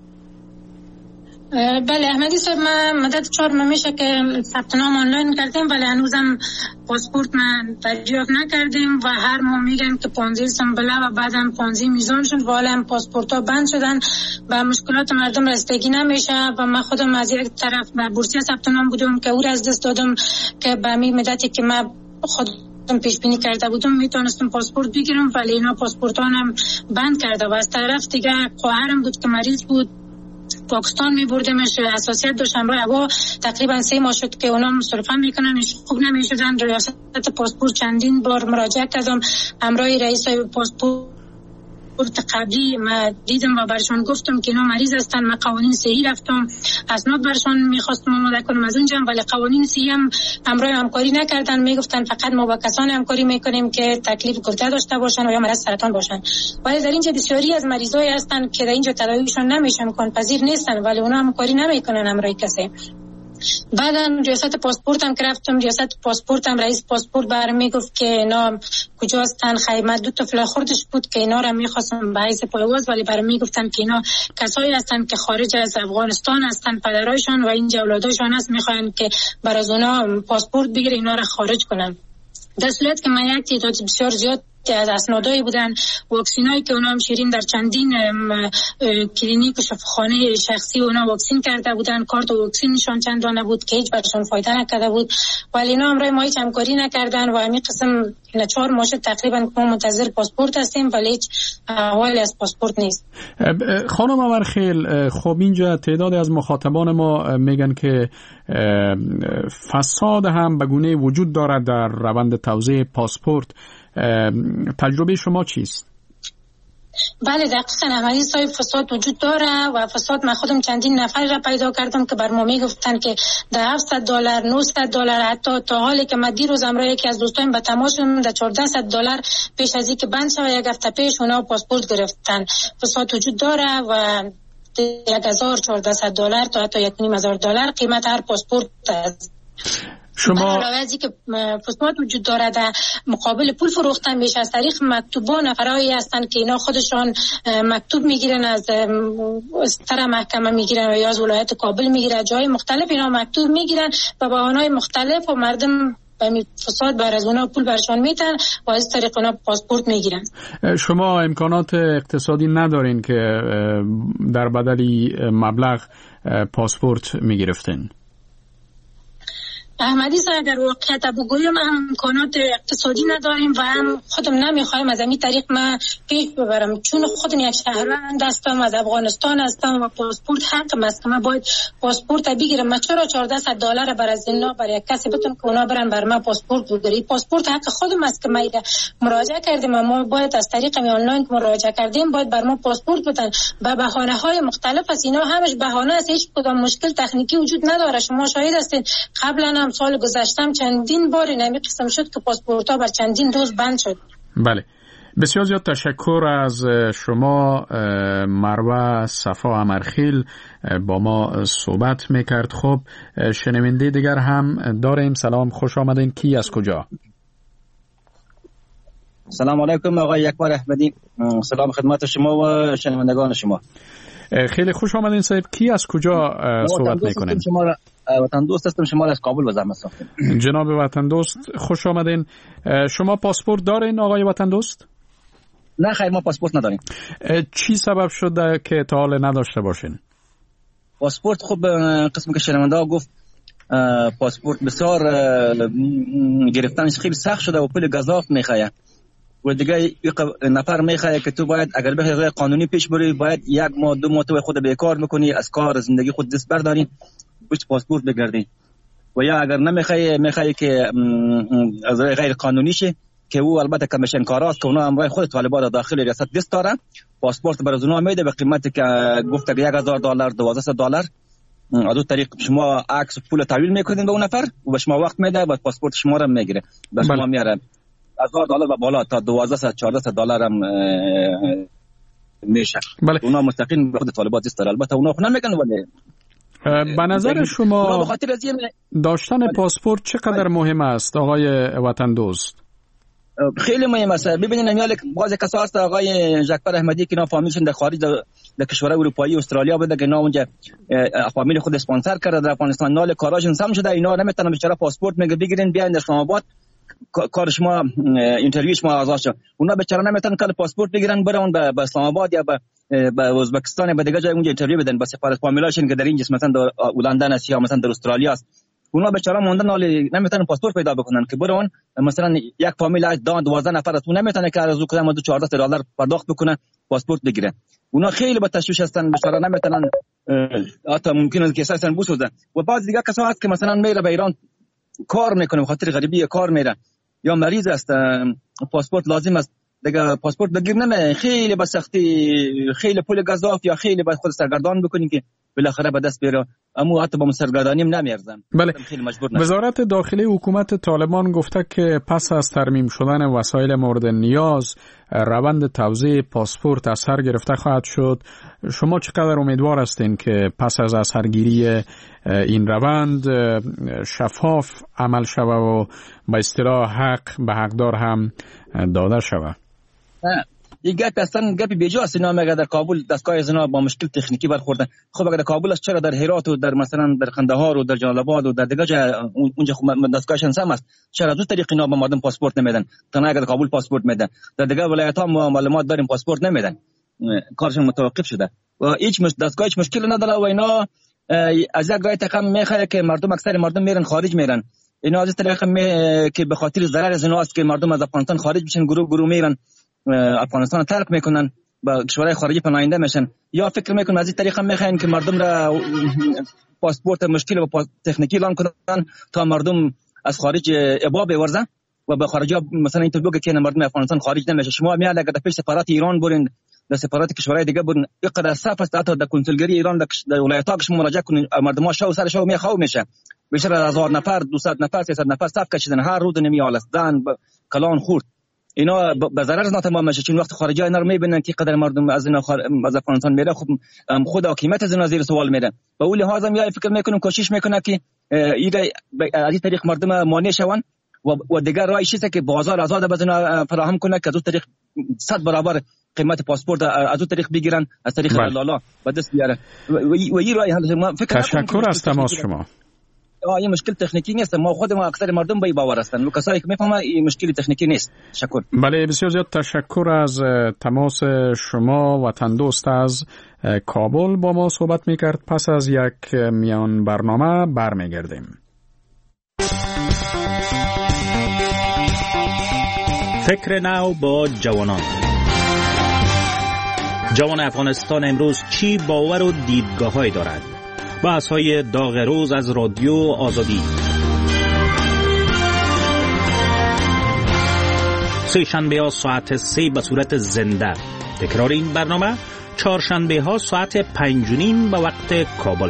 بله احمدی صاحب، من مدت 4 ماه میشه که ثبت نام آنلاین کردیم ولی هنوزم پاسپورت من دریافت نکردیم و هر ماه میگن که 15 سنبله و بعدم 15 میزان شد و حالا هم پاسپورت ها بند شدن و مشکلات مردم رسیدگی نمیشه و من خودم از یک طرف به بورسیه ثبت نام بودم که او را از دست دادم که به می مدتی که من خودم پیش بینی کرده بودم میتونستم پاسپورت بگیرم ولی اینا پاسپورتانم بند کرده و از طرف دیگه خواهرم بود که مریض بود پاکستان میبردمش، اساسیت داشت همراه هوا، تقریبا 3 ماه شد که اونا مصرفه میکنن، خوب نمیشدن. ریاست پاسپورت چندین بار مراجعه کردم، همراه رئیس پاسپورت قبلی ما دیدم و برشان گفتم که اینا مریض هستن. من قوانین صحیح رفتم، اسناد برشان میخواستم آماده کنم از اونجا، ولی قوانین صحیح هم همراه همکاری نکردن. میگفتن فقط ما با کسانی همکاری میکنیم که تکلیف گرده داشته باشن و یا مرض سرطان باشن، ولی در اینجا بسیاری از مریضایی هستن که در اینجا تداویشون نمیشه، امکان پذیر نیستن، ولی اونا همکاری نمیکنن همراه کسی. بعدم ریاست پاسپورتم که رفتم، ریاست پاسپورتم رئیس پاسپورت برام میگفت که اینا کجاستن، خیمه 2 طفل خردش بود که اینا را میخواستم به حیث پایواز، ولی برام میگفتن که اینا کسایی هستن که خارج از افغانستان هستن، پدرایشان و این اولاداشان هست، میخوان که بر از اونا پاسپورت بگیره اینا را خارج کنن. در صورت که من یک تعداد بسیار زیاد از اسنادایی بودن، واکسینایی که اونا هم شیرین در چندین کلینیک و شفاخانه شخصی اونا واکسین کرده بودن، کارت واکسینشان چند دانه بود که هیچ برشان فایده نکرده بود، ولی اینا همراه ما هیچ همکاری نکردن و همین قسم 4 ماه تقریبا ما منتظر پاسپورت هستیم ولی هیچ احوالی از پاسپورت نیست. خانم امرخیل، خب اینجا تعدادی از مخاطبان ما میگن که فساد هم به گونه وجود دارد در روند توزیع پاسپورت. تجربه شما چیست؟ بله دقیقاً احمدی صاحب، فساد وجود داره و فساد من خودم چندین نفر را پیدا کردم که بر ما میگفتن که در $700 $900 حتی تا حالی که من دیروز امروز یکی از دوستایم به تماس شدم در $1400 پیش از اینکه بند شود یک هفته پیش اونا پاسپورت گرفتن. فساد وجود داره و $1400 تا حتی $1500 قیمت هر پاسپورت است. شما علاوه که فساد وجود داره در مقابل پول فروختن بیش از طریق مکتوبا نفرایی هستن که اینا خودشان مکتوب میگیرن از استر محکمه میگیرن و یا از ولایت کابل میگیرن، جای مختلف اینا مکتوب میگیرن و بهانه‌های مختلف و مردم فساد بر از اونا پول برشان میتن و از طریق اونا پاسپورت میگیرن. شما امکانات اقتصادی ندارین که در بدلی مبلغ پاسپورت میگرفتین؟ احمدی صاحب اگر واقعیت بگویم هم امکانات اقتصادی نداریم و هم خودم نمیخوایم از این طریق من پیش ببرم، چون خودم یک شهروند هستم، از افغانستان هستم و پاسپورت حقم است که من باید پاسپورت بگیرم. من چرا $1400 بر از اینا برای کسی بتون که اونا برن بر من پاسپورت بگیرید؟ پاسپورت حق خودم است که من مراجعه کردیم، ما باید از طریق آنلاین مراجعه کردیم باید بر ما پاسپورت بدن با بهانه‌های مختلف است. اینا همش بهانه است، هیچ کدام مشکل تکنیکی وجود نداره. شما شاهد هستید قبلا سال گذشتم چندین بار این قسم شد که پاسپورت‌ها بر چندین روز بند شد. بله، بسیار زیاد تشکر از شما. مروه صفا امرخیل با ما صحبت میکرد. خب شنونده دیگر هم داریم. سلام، خوش آمدین. کی از کجا؟ سلام علیکم آقای یکبار احمدی، سلام خدمت شما و شنوندگان شما. خیلی خوش آمدین صاحب. کی از کجا صحبت میکنین؟ وطن دوست هستم، شما از کابل به زحمت ساختم. جناب وطن دوست خوش آمدین. شما پاسپورت دارین آقای وطن دوست؟ نه خیر، ما پاسپورت نداریم. چی سبب شده که تا حال نداشته باشین؟ پاسپورت خب قسمی که شنونده ها گفت پاسپورت بسیار گرفتنش خیلی سخت شده و پول گزاف میخواه و دیگه نفر میخواه که تو باید اگر بخوای قانونی پیش بری باید 1 ماه 2 ماه تو خود بیکار میکنی، از کار زندگی خود دست برداری پشت پاسپورت بگردی، و یا اگر میخوای که از غیر قانونی شه که او البته کمیشن کاراست که اونا امرای خود طالبان داخل ریاست دست دارن، پاسپورت بر از اونا میده به قیمتی که گفته که $1000 $1200 از اون طریق شما عکس پول تحویل میکنین به اون نفر و به شما وقت میده و پاسپورت شما رو میگیره به شما میاره. $1000 و بالا تا $1200-1400 هم میشه. بله. اونا مستقیم به خود طالبان دست دارن، البته اونا خود نمیگن ولی به نظر شما داشتن پاسپورت چقدر مهم است آقای وطن دوست؟ خیلی مهم است. ببینید نمیاله بعضی کسا هست آقای جعفر احمدی که اینا فامیلشون در خارج در کشور اروپایی استرالیا بوده که اینا اونجا فامیل خود اسپانسر کرده در افغانستان، نال کاراشون سم شده، اینا نمیتونن بیچاره پاسپورت میگه بگیرین بیاین در اسلام آباد کار شما اینترویو شما آزاد شد. اونا بیچاره نمیتونن کار پاسپورت بگیرن برن به اسلام آباد یا به ازبکستان یا به دیگه جای اونجا اینترویو بدن، بس سفارت فامیلاشون که در اینجا مثلا در لندن است یا مثلا در استرالیا است، اونا بیچاره موندن حالی نمیتونن پاسپورت پیدا بکنن که برن مثلا یک فامیل از 12 نفر است، نمیتونه که از کدام $1400 پرداخت بکنه پاسپورت بگیره. اونا خیلی با تشویش هستن، بیچاره نمیتونن، حتی ممکنه که اساسا بسوزن. و بعض دیگه کسا هست که مثلا میره به ایران کار میکنه به خاطر غریبی کار میره یا مریض است پاسپورت لازم است دیگه پاسپورت بگیر نمیه، خیلی با سختی خیلی پول گزاف یا خیلی باید خود سرگردان بکنی که بالاخره به دست بیاره. اما حتی با سرگردانیم نمیارزن. بله. وزارت داخلی حکومت طالبان گفته که پس از ترمیم شدن وسایل مورد نیاز روند توزیع پاسپورت از سر گرفته خواهد شد. شما چقدر امیدوار هستین که پس از اثرگیری این روند شفاف عمل شود و به اصطلاح حق به حقدار هم داده شود؟ این گپ اصلا گپی بیجاست. اینا میگه در کابل دستگاه زنا با مشکل تکنیکی برخوردن. خب اگر در کابل است، چرا در هرات و در مثلا در قندهار و در جلال آباد و در دیگه جا اونجا دستگاهش هم است؟ چرا از اون طریق اینا به مردم پاسپورت نمیدن؟ تنها اگر کابل پاسپورت میدن، در دیگه ولایت ها معلومات داریم پاسپورت نمیدن. کارشون متوقف شده و هیچ دستگاهش مشکل نداره و اینا از یک راه تقام میخواد که مردم اکثر مردم میرن خارج میرن. اینا از طریق که به خاطر ضرر زنا است که مردم از افغانستان خارج میشن، گروه میرن افغانستان ترک میکنن، با کشورهای خارجی پناهنده میشن، یا فکر میکنن از این طریقه میخواین که مردم را پاسپورت مشکل و تکنیکی اعلان کنن تا مردم از خارج ابا بورزن و به خارجی مثلا اینطور بگه که مردم افغانستان خارج نمیشه. شما میاد اگر در پیش سفارت ایران برین، در سفارت کشورهای دیگه برین، اینقدر صف است حتی در کنسولگری ایران در ولایت‌ها که شما مراجعه کنین مردم‌ها شو سر شو میخواه میشه. بیشتر از 1000 نفر 200 نفر 300 نفر صف کشیدن هر روز نمیال است زن کلان خورد. اینا به ضرر از تمام میشه. چون وقت خارجی اینا رو میبینن که قدر مردم از اینا از افغانستان میره، خب خود حاکمیت از اینا زیر سوال میره. به اون لحاظ هم فکر میکنم کوشش میکنه که از این طریق مردم مانع شون و دیگر راهی چیزه که بازار آزاد از اینا فراهم کنه که از اون طریق 100 برابر قیمت پاسپورت از اون طریق بگیرن، از طریق لالا به دست بیارن و این راهی حل. تشکر از تماس شما. این مشکل تکنیکی نیست. ما خود ما اکثر مردم به باور هستن و کسایی که میفهمن این مشکل تکنیکی نیست. تشکر. بله بسیار زیاد تشکر از تماس شما. وطن دوست از کابل با ما صحبت میکرد. پس از یک میان برنامه برمیگردیم. فکر نو با جوانان. جوان افغانستان امروز چی باور و دیدگاه‌هایی دارد؟ بحث‌های داغ روز از رادیو آزادی. سه شنبه ها ساعت 3 به صورت زنده. تکرار این برنامه چهارشنبه ها ساعت 5:30 به وقت کابل.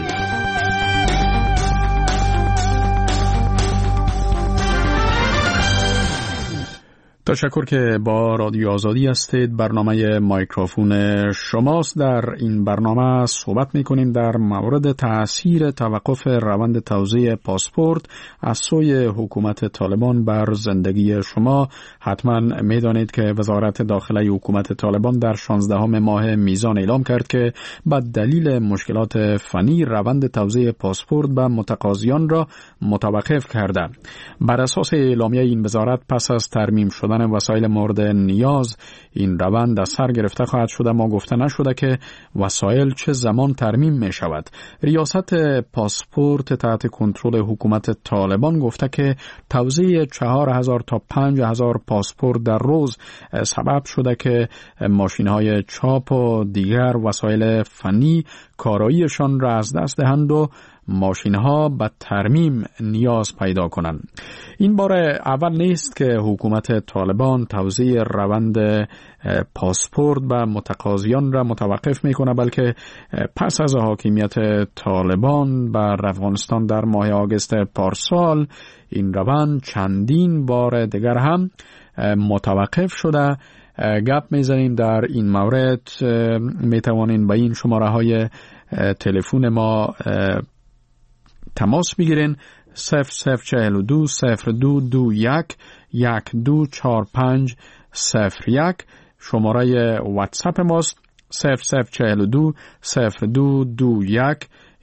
تشکر که با رادیو آزادی هستید. برنامه مایکروفون شماست. در این برنامه صحبت میکنیم در مورد تأثیر توقف روند توزیع پاسپورت از سوی حکومت طالبان بر زندگی شما. حتما میدانید که وزارت داخلی حکومت طالبان در 16 ماه میزان اعلام کرد که با دلیل مشکلات فنی روند توزیع پاسپورت به متقاضیان را متوقف کرده. بر اساس اعلامیه این وزارت پس از ترمیم شدن وسایل مورد نیاز این روند از سر گرفته خواهد شد، اما گفته نشده که وسایل چه زمان ترمیم می شود. ریاست پاسپورت تحت کنترل حکومت طالبان گفته که توزیع 4000 تا 5000 پاسپورت در روز سبب شده که ماشین‌های چاپ و دیگر وسایل فنی کاراییشان را از دست دهند و ماشین‌ها به ترمیم نیاز پیدا کنند. این بار اول نیست که حکومت طالبان توزیع روند پاسپورت به متقاضیان را متوقف میکنه، بلکه پس از حاکمیت طالبان بر افغانستان در ماه آگوست پارسال این روند چندین بار دیگر هم متوقف شده. گپ میزنیم در این مورد. میتوانین به این شماره های تلفن ما تماس بگیرین 0042 0221 1245 01. شماره واتساپ ماست 0042 0221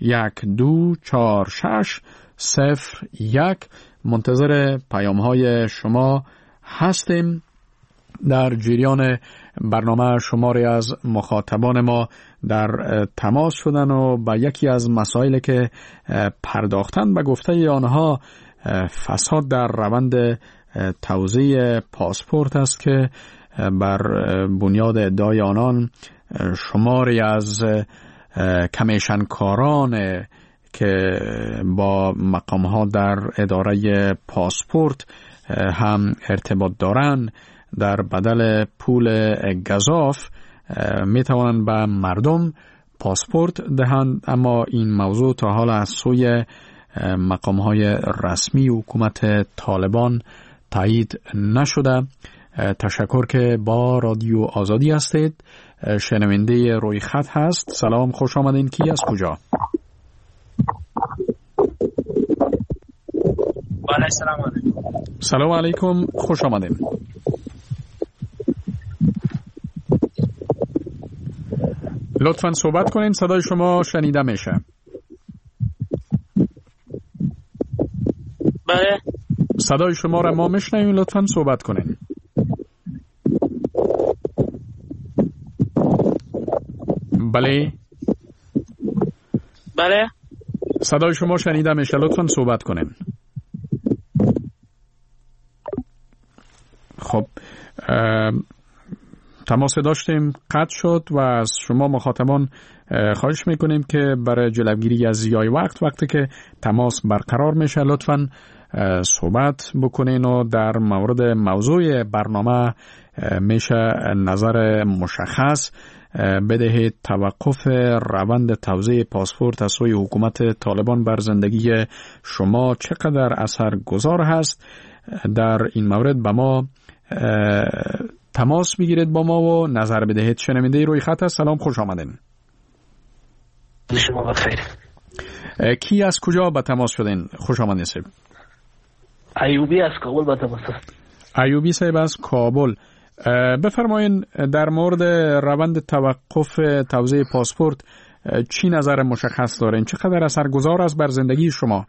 1246 01. منتظر پیام های شما هستیم. در جریان برنامه شماری از مخاطبان ما در تماس شدن و با یکی از مسائلی که پرداختن به گفته آنها فساد در روند توزیع پاسپورت است که بر بنیاد ادعای آنان شماری از کمیشنکاران که با مقامها در اداره پاسپورت هم ارتباط دارند در بدل پول گزاف می توانند به مردم پاسپورت دهند، اما این موضوع تا حالا از سوی مقام‌های رسمی حکومت طالبان تایید نشده. تشکر که با رادیو آزادی هستید. شنونده روی خط هست. سلام، خوش آمدین. کی از کجا؟ سلام علیکم، خوش آمدین. لطفاً صحبت کنین، صدای شما شنیده میشه. بله، صدای شما را ما میشنویم، لطفاً صحبت کنین. بله بله، صدای شما شنیده میشه، لطفاً صحبت کنین. خب تماس داشتیم، قطع شد و از شما مخاطبان خواهش میکنیم که برای جلوگیری از ضیاع وقتی که تماس برقرار میشه لطفاً صحبت بکنین و در مورد موضوع برنامه میشه نظر مشخص بدهید. توقف روند توزیع پاسپورت از سوی حکومت طالبان بر زندگی شما چقدر اثرگذار هست؟ در این مورد با ما تماس بگیرید با ما و نظر بدهید. شنونده روی خط است. سلام، خوش آمدین. شما بخیر. کی از کجا به تماس شدین؟ خوش آمدین صاحب. ایوبی از کابل به تماس. ایوبی صاحب از کابل، بفرمایین در مورد روند توقف توزیع پاسپورت چی نظر مشخص دارین؟ چقدر اثرگذار است بر زندگی شما؟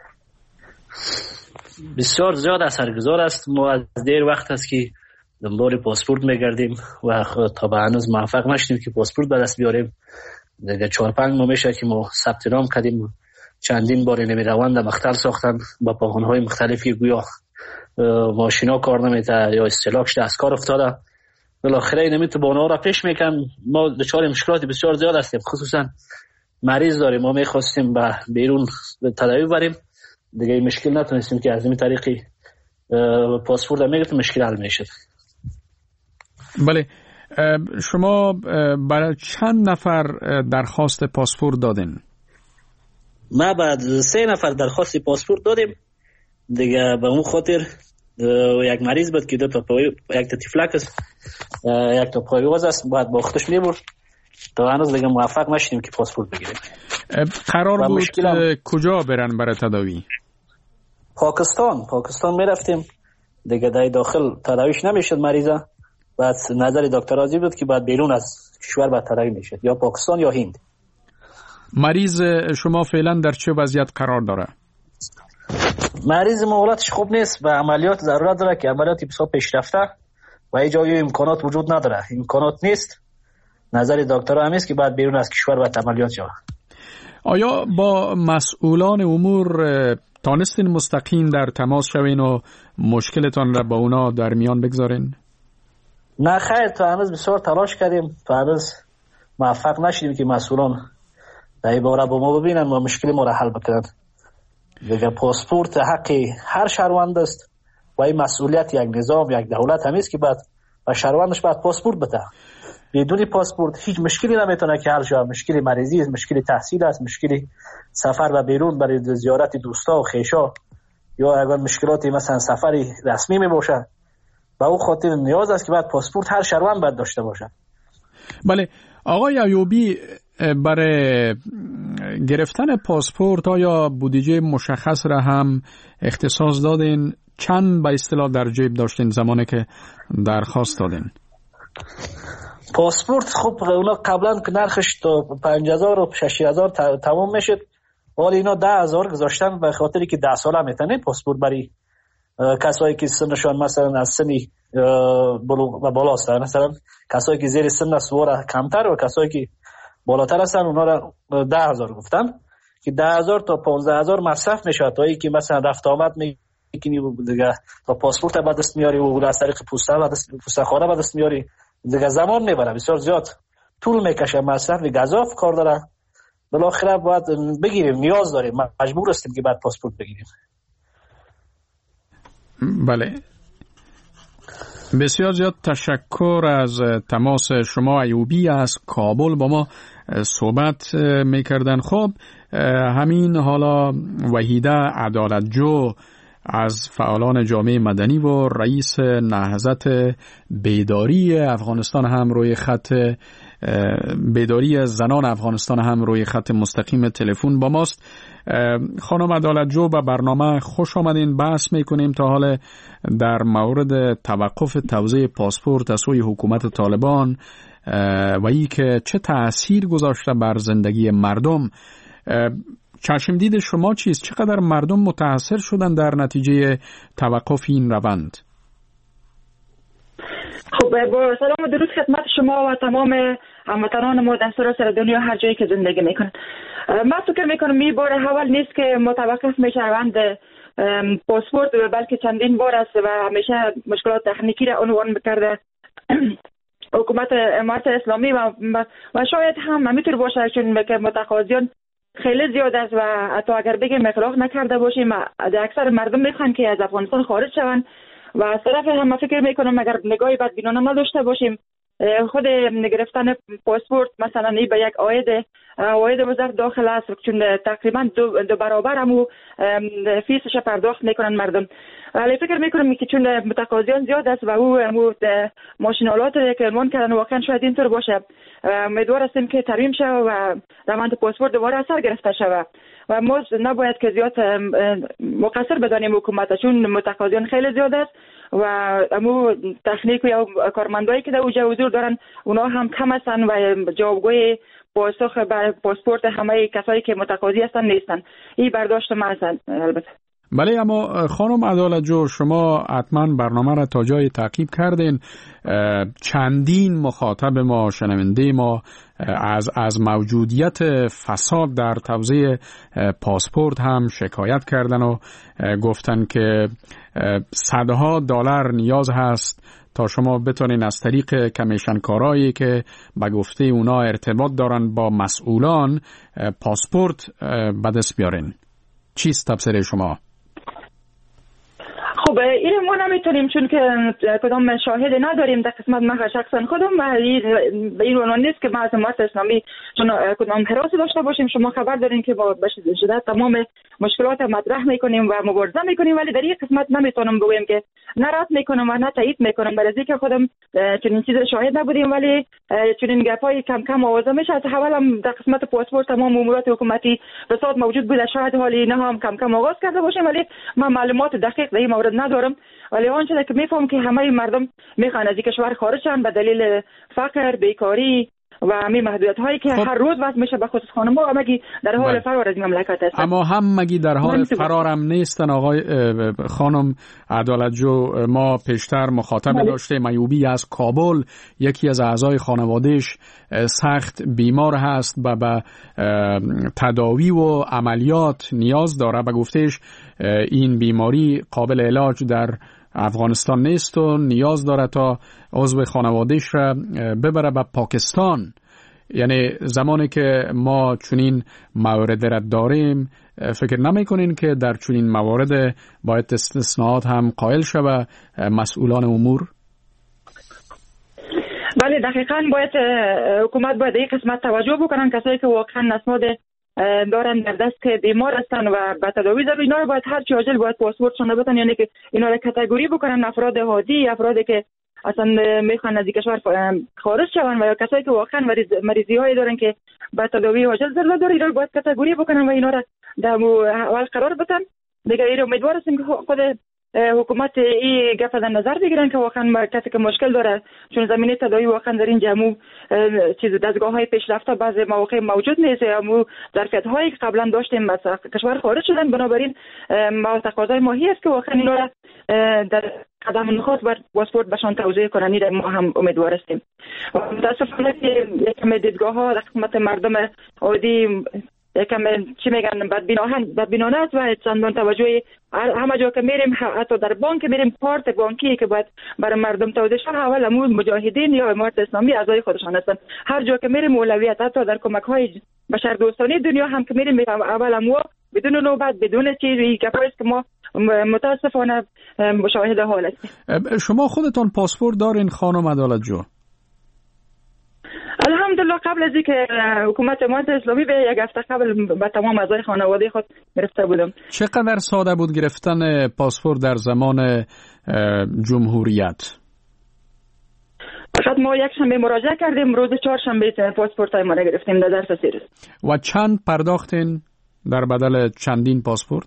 بسیار زیاد اثرگذار است. ما از دیر وقت است که دنبال پاسپورت میگردیم و تا به هنوز موفق نشدیم که پاسپورت به دست بیاریم. دیگه 4-5 ماه میشه که ما ثبت نام کردیم، چندین بار نمی روند مختل ساختن با پاخونهای مختلفی، گویا ماشینا کار نمیده یا استلاکش دستکار افتاده. بالاخره نمیتو بانه ها را پیش میکن. ما دچار مشکلات بسیار زیاد هستیم، خصوصا مریض داریم. ما میخواستیم به بیرون تداوی بریم، دیگه مشکل نتونستیم که از این طریقی پاسپورت میگرفتیم، مشکل حل میشد. بله، شما برای چند نفر درخواست پاسپورت دادین؟ ما بعد 3 نفر درخواست پاسپورت دادیم دیگه. به اون خاطر یک مریض بود که دو تا پای، یک تا تیفلک است، یک تا پایواز است، باید با خودش میبرد. تا هنوز دیگه موفق نشدیم که پاسپورت بگیریم. قرار بود کجا برن برای تداوی؟ پاکستان میرفتیم دیگه. در داخل تداویش نمیشد مریضا. بعد نظر دکتر راضی بود که بعد بیرون از کشور بعد تداوی میشد، یا پاکستان یا هند. مریض شما فعلا در چه وضعیت قرار داره؟ مریض ما حالتش خوب نیست و عملیات ضرورت داره که عملیاتی بسیار پیشرفته و ای جای امکانات وجود نداره، امکانات نیست. نظر دکتر هم است که بعد بیرون از کشور باید عملیات شود. آیا با مسئولان امور تانستین مستقیم در تماس شوین و مشکلتان را با اونا در میان بگذارین؟ نه خیر، تا هنوز بسیار تلاش کردیم، تا هنوز موفق نشدیم که مسئولان در این باره با ما ببینن و مشکل ما را حل بکنن. دیگه پاسپورت حق هر شهروند است و این مسئولیت یک نظام، یک دولت هم است که بعد و شهروندش باید پاسپورت بده. بدون پاسپورت هیچ مشکلی نمیتونه که حل شود. مشکل مریضی است، مشکل تحصیل است، مشکل سفر به بیرون برای زیارت دوستا و خویشا، یا اگر مشکلاتی مثلا سفری رسمی می باشه، به او خاطر نیاز است که بعد پاسپورت هر شهروند باید داشته باشه. بله آقای ایوبی، برای گرفتن پاسپورت آیا بودجه مشخص را هم اختصاص دادین؟ چند به اصطلاح در جیب داشتین زمانی که درخواست دادین؟ پاسپورت خب اونا قبلا که نرخش تا 5000 و 6000 تمام میشد، ولی اینا 10000 گذاشتن به خاطری که 10 ساله میتونه پاسپورت برای کسایی که سنشان مثلا از سنی بلوغ و بالاست، مثلا کسایی که زیر سن است و کمتر و کسایی که بالاتر هستن اونا را 10000 گفتن که 10000 تا 15000 مصرف میشه تا اینکه مثلا رفت آمد میکنی دیگه، تا پاسپورت به دست میاری و از طریق پوسته خانه به دست میاری دیگه، زمان میبره، بسیار زیاد طول میکشه، مصرف گزاف کار داره. بالاخره باید بگیریم، نیاز داریم، مجبور هستیم که بعد پاسپورت بگیریم. بله بسیار زیاد تشکر از تماس شما. ایوبی از کابل با ما صحبت میکردن. خب همین حالا وحیده عدالتجو از فعالان جامعه مدنی و رئیس نهضت بیداری افغانستان هم روی خط بیداری زنان افغانستان هم روی خط مستقیم تلفن با ماست. خانم عدالتجو به برنامه خوش آمدین. بحث میکنیم تا حال در مورد توقف توزیع پاسپورت از سوی حکومت طالبان و ای که چه تأثیر گذاشته بر زندگی مردم. چشم دید شما چیست؟ چقدر مردم متاثر شدن در نتیجه توقف این روند؟ خب با سلام و درود خدمت شما و تمام هموطنان ما در سراسر دنیا هر جایی که زندگی میکنن. من فکر میکنم این بار اول نیست که متوقف میشه روند پاسپورت، بلکه چندین بار است و همیشه مشکلات تکنیکی را عنوان میکرده حکومت امارت اسلامی و شاید هم همینطور باشه، چون که متقاضیان خیلی زیاد است و حتی اگر بگیم اخلاق نکرده باشیم اکثر مردم میخوان که از افغانستان خارج شوند و از طرف هم فکر میکنم اگر نگاهی بدبینانه نداشته باشیم خود گرفتن پاسپورت مثلا به یک عاید وزارت داخل است، چون تقریبا دو برابر همو فیسش پرداخت میکنن مردم. ولی فکر میکنم که چون متقاضیان زیاد است و او ماشینالات که عنوان کردن واقعا شاید اینطور باشه، امیدوار هستیم که ترمیم شود و روند پاسپورت دوباره اثر گرفته شود و ما نباید که زیاد مقصر بدانیم حکومت، چون متقاضیان خیلی زیاد است و امو تکنیک یا کارمندایی که در اوجه حضور دارن اونا هم کم هستن و جوابگوی پاسخ بر پاسپورت همه کسایی که متقاضی هستن نیستن. این برداشت من هستن البته. بله، اما خانم عدالتجو شما حتما برنامه را تا جای تعقیب کردین. چندین مخاطب ما، شنونده ما از موجودیت فساد در توزیع پاسپورت هم شکایت کردن و گفتن که صدها دلار نیاز هست تا شما بتونین از طریق کمیشنکارایی که به گفته اونا ارتباط دارن با مسئولان پاسپورت به دست بیارین. چیست تفسیر شما؟ خب این ما نمیتونیم، چون که کدام شاهد نداریم در قسمت من شخصا خودم و به این عنوان نیست که ما از امارت اسلامی چون کدام حراسی داشته باشیم. شما خبر دارین که با شدت تمام مشکلات مطرح میکنیم و مبارزه میکنیم، ولی در این قسمت نمیتونم بگویم که نه رد میکنم و نه تایید میکنم، برای که خودم چنین چیز شاهد نبودیم، ولی چنین گپای کم کم آوازه میشه. از اول هم در قسمت پاسپورت تمام امورات حکومتی فساد موجود بوده، شاید حالی نه هم کم کم آغاز کرده باشیم، ولی من معلومات دقیق در این مورد ندارم. ولی آنچه که میفهم که همه مردم میخوان از کشور خارج شن به دلیل فقر، بیکاری و همین محدودیت هایی که هر روز واسه میشه، به خصوص خانم‌ها مگی در حال فرار از مملکت هستن. اما هم مگی در حال فرارم نیستن آقای خانم عدالتجو؟ ما پیشتر مخاطب داشتیم ایوبی از کابل، یکی از اعضای خانوادهش سخت بیمار هست و به تداوی و عملیات نیاز داره. به گفتهش این بیماری قابل علاج در افغانستان نیست و نیاز داره تا عضو خانوادهش را ببره به پاکستان. یعنی زمانی که ما چنین موارد را داریم، فکر نمی کنین که در چنین موارد باید استثناءات هم قائل شود مسئولان امور؟ بله دقیقاً باید حکومت باید این قسمت توجه بکنن. کسایی که واقعا اسناد دارن در دست که بیمار هستن و به تداوی ضرورت، اینا رو باید هر چی عاجل باید پاسپورتشون بدن، یعنی که اینا رو کاتگوری بکنن، افراد عادی، افرادی که اصلا میخوان از کشور خارج شون و کسایی که واقعا مریضی هایی دارن که به تداوی عاجل ضرورت داره، اینا رو باید کاتگوری بکنن و اینا رو در اول قرار بدن. دیگه این امیدوار هستیم که خود حکومت این گپ در نظر بگیرن که واقعا کسی که مشکل داره، چون زمینه تداوی واقعا در این جمع چیز دستگاه های پیشرفته بعضی مواقع موجود نیست، اما ظرفیت هایی که قبلا داشتیم از کشور خارج شدن، بنابراین ما تقاضای ماهی است که واقعا اینا را در قدم نخست بر پاسپورت بهشان توزیع کنن. در ما هم امیدوار هستیم. متاسفانه که یکم دیدگاه ها در خدمت مردم عادی یکم چی میگن بدبینانه است و چندان توجه همه جا که میریم، حتی در بانک میریم، کارت بانکی که باید برای مردم توزیع شه اول همون مجاهدین یا امارت اسلامی اعضای خودشان هستن. هر جا که میریم اولویت، حتی در کمک های بشردوستانه دنیا هم که میریم اول همو بدون نوبت، بدون چیزی گپایی که ما متاسفانه شاهد حال هستیم. شما خودتان پاسپورت دارین خانم عدالت جو؟ الحمدلله قبل از اینکه حکومت امارت اسلامی به یک هفته قبل به تمام اعضای خانواده خود گرفته بودم. چقدر ساده بود گرفتن پاسپورت در زمان جمهوریت؟ فقط ما یک شنبه مراجعه کردیم، روز چهارشنبه پاسپورت های ما را گرفتیم در درس سیرس. و چند پرداختین در بدل چندین پاسپورت؟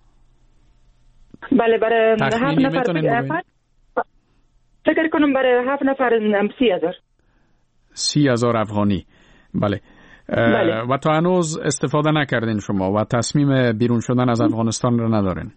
بله برای 7 نفر فکر کنم برای 7 نفر 30,000. 30,000 افغانی. بله. و تا هنوز استفاده نکردین شما و تصمیم بیرون شدن از افغانستان را ندارین؟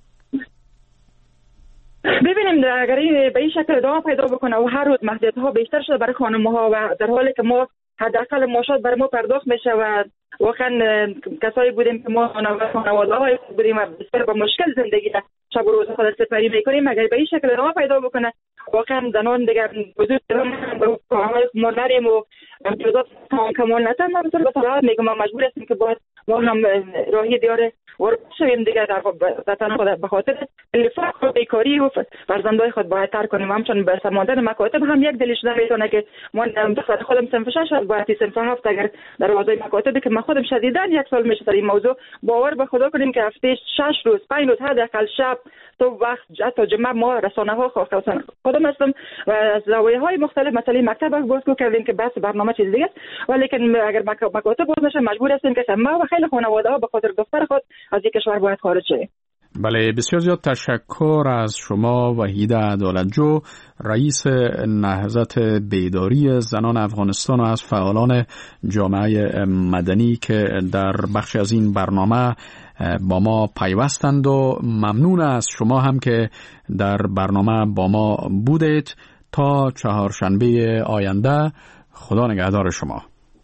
ببینیم اگر به این شکل ادامه پیدا بکنه و هر روز محدودیت ها بیشتر شده برای خانم‌ها و در حالی که ما حداقل معاشات برای ما پرداخت میشه و واقعا کسایی بودیم که ما خانواده‌های خود بودیم و بسیار با مشکل زندگی شب و روز خود سپری میکنیم، اگر به این شکل ادامه پیدا بکنه واقعا زنان دیگر وجود ما نریم و امتیازات کمال نتن. من به صراحت میگم ما مجبور هستیم که باید ما هم راهی دیار وارد شویم دیگر در وطن خود، به خاطر فقر و بیکاری و فرزندای خود باید ترک کنیم. همچنین به سماندن مکاتب هم یک دلیل شده میتونه که ما دختر خودم صنف 6 هست باید صنف 7 اگر در وضعی مکاتبی که من خودم شدیداً یک سال میشه در این موضوع باور به خدا کنیم که هفته 6 روز 5 روز حداقل شب تو وقت حتی جمعه ما رسانه‌ها خودم هستم و از زوایاهای مختلف مثلا مکتب گفتگو کردیم که بس برنامه چیز دیگه است، ولی اگر مکاتب باز نشه مجبور هستیم که ما و خیلی خانواده‌ها به خاطر دختر خود از این کشور باید خارج شویم. بله، بسیار زیاد تشکر از شما وحیده عدالتجو، رئیس نهضت بیداری زنان افغانستان و از فعالان جامعه مدنی که در بخش از این برنامه با ما پیوستند و ممنون از شما هم که در برنامه با ما بودید. تا چهارشنبه آینده خدا نگهدار شما.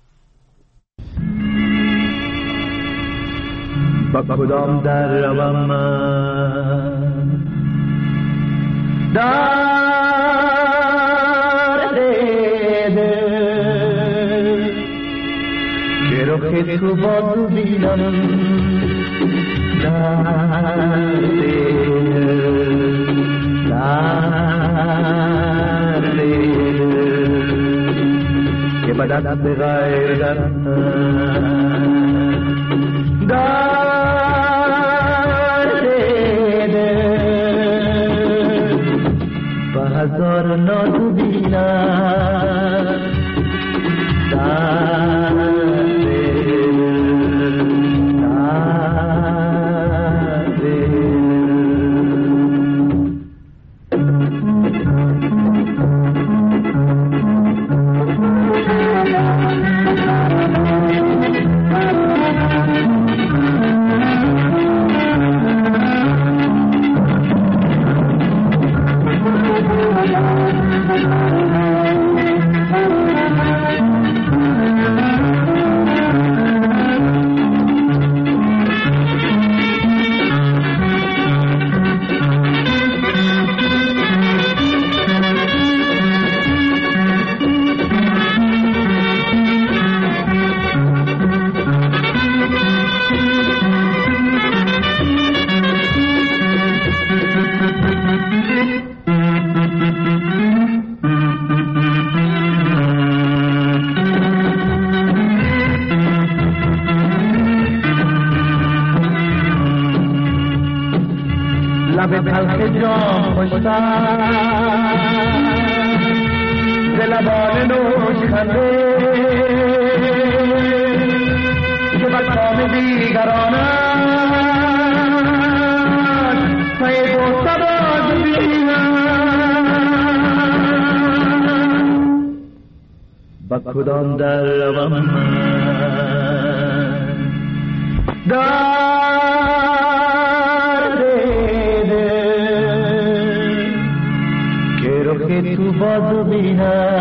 با کدام در روم من در دیده که رخ تو باز بینم در دیده که به دست غیر در هزار نادو بینم لب تلخ جام خوشتر ز لبان نوش خنده که بر کام دیگرانت پی بوسه باز بینم با کدام در روم من تو باز بینم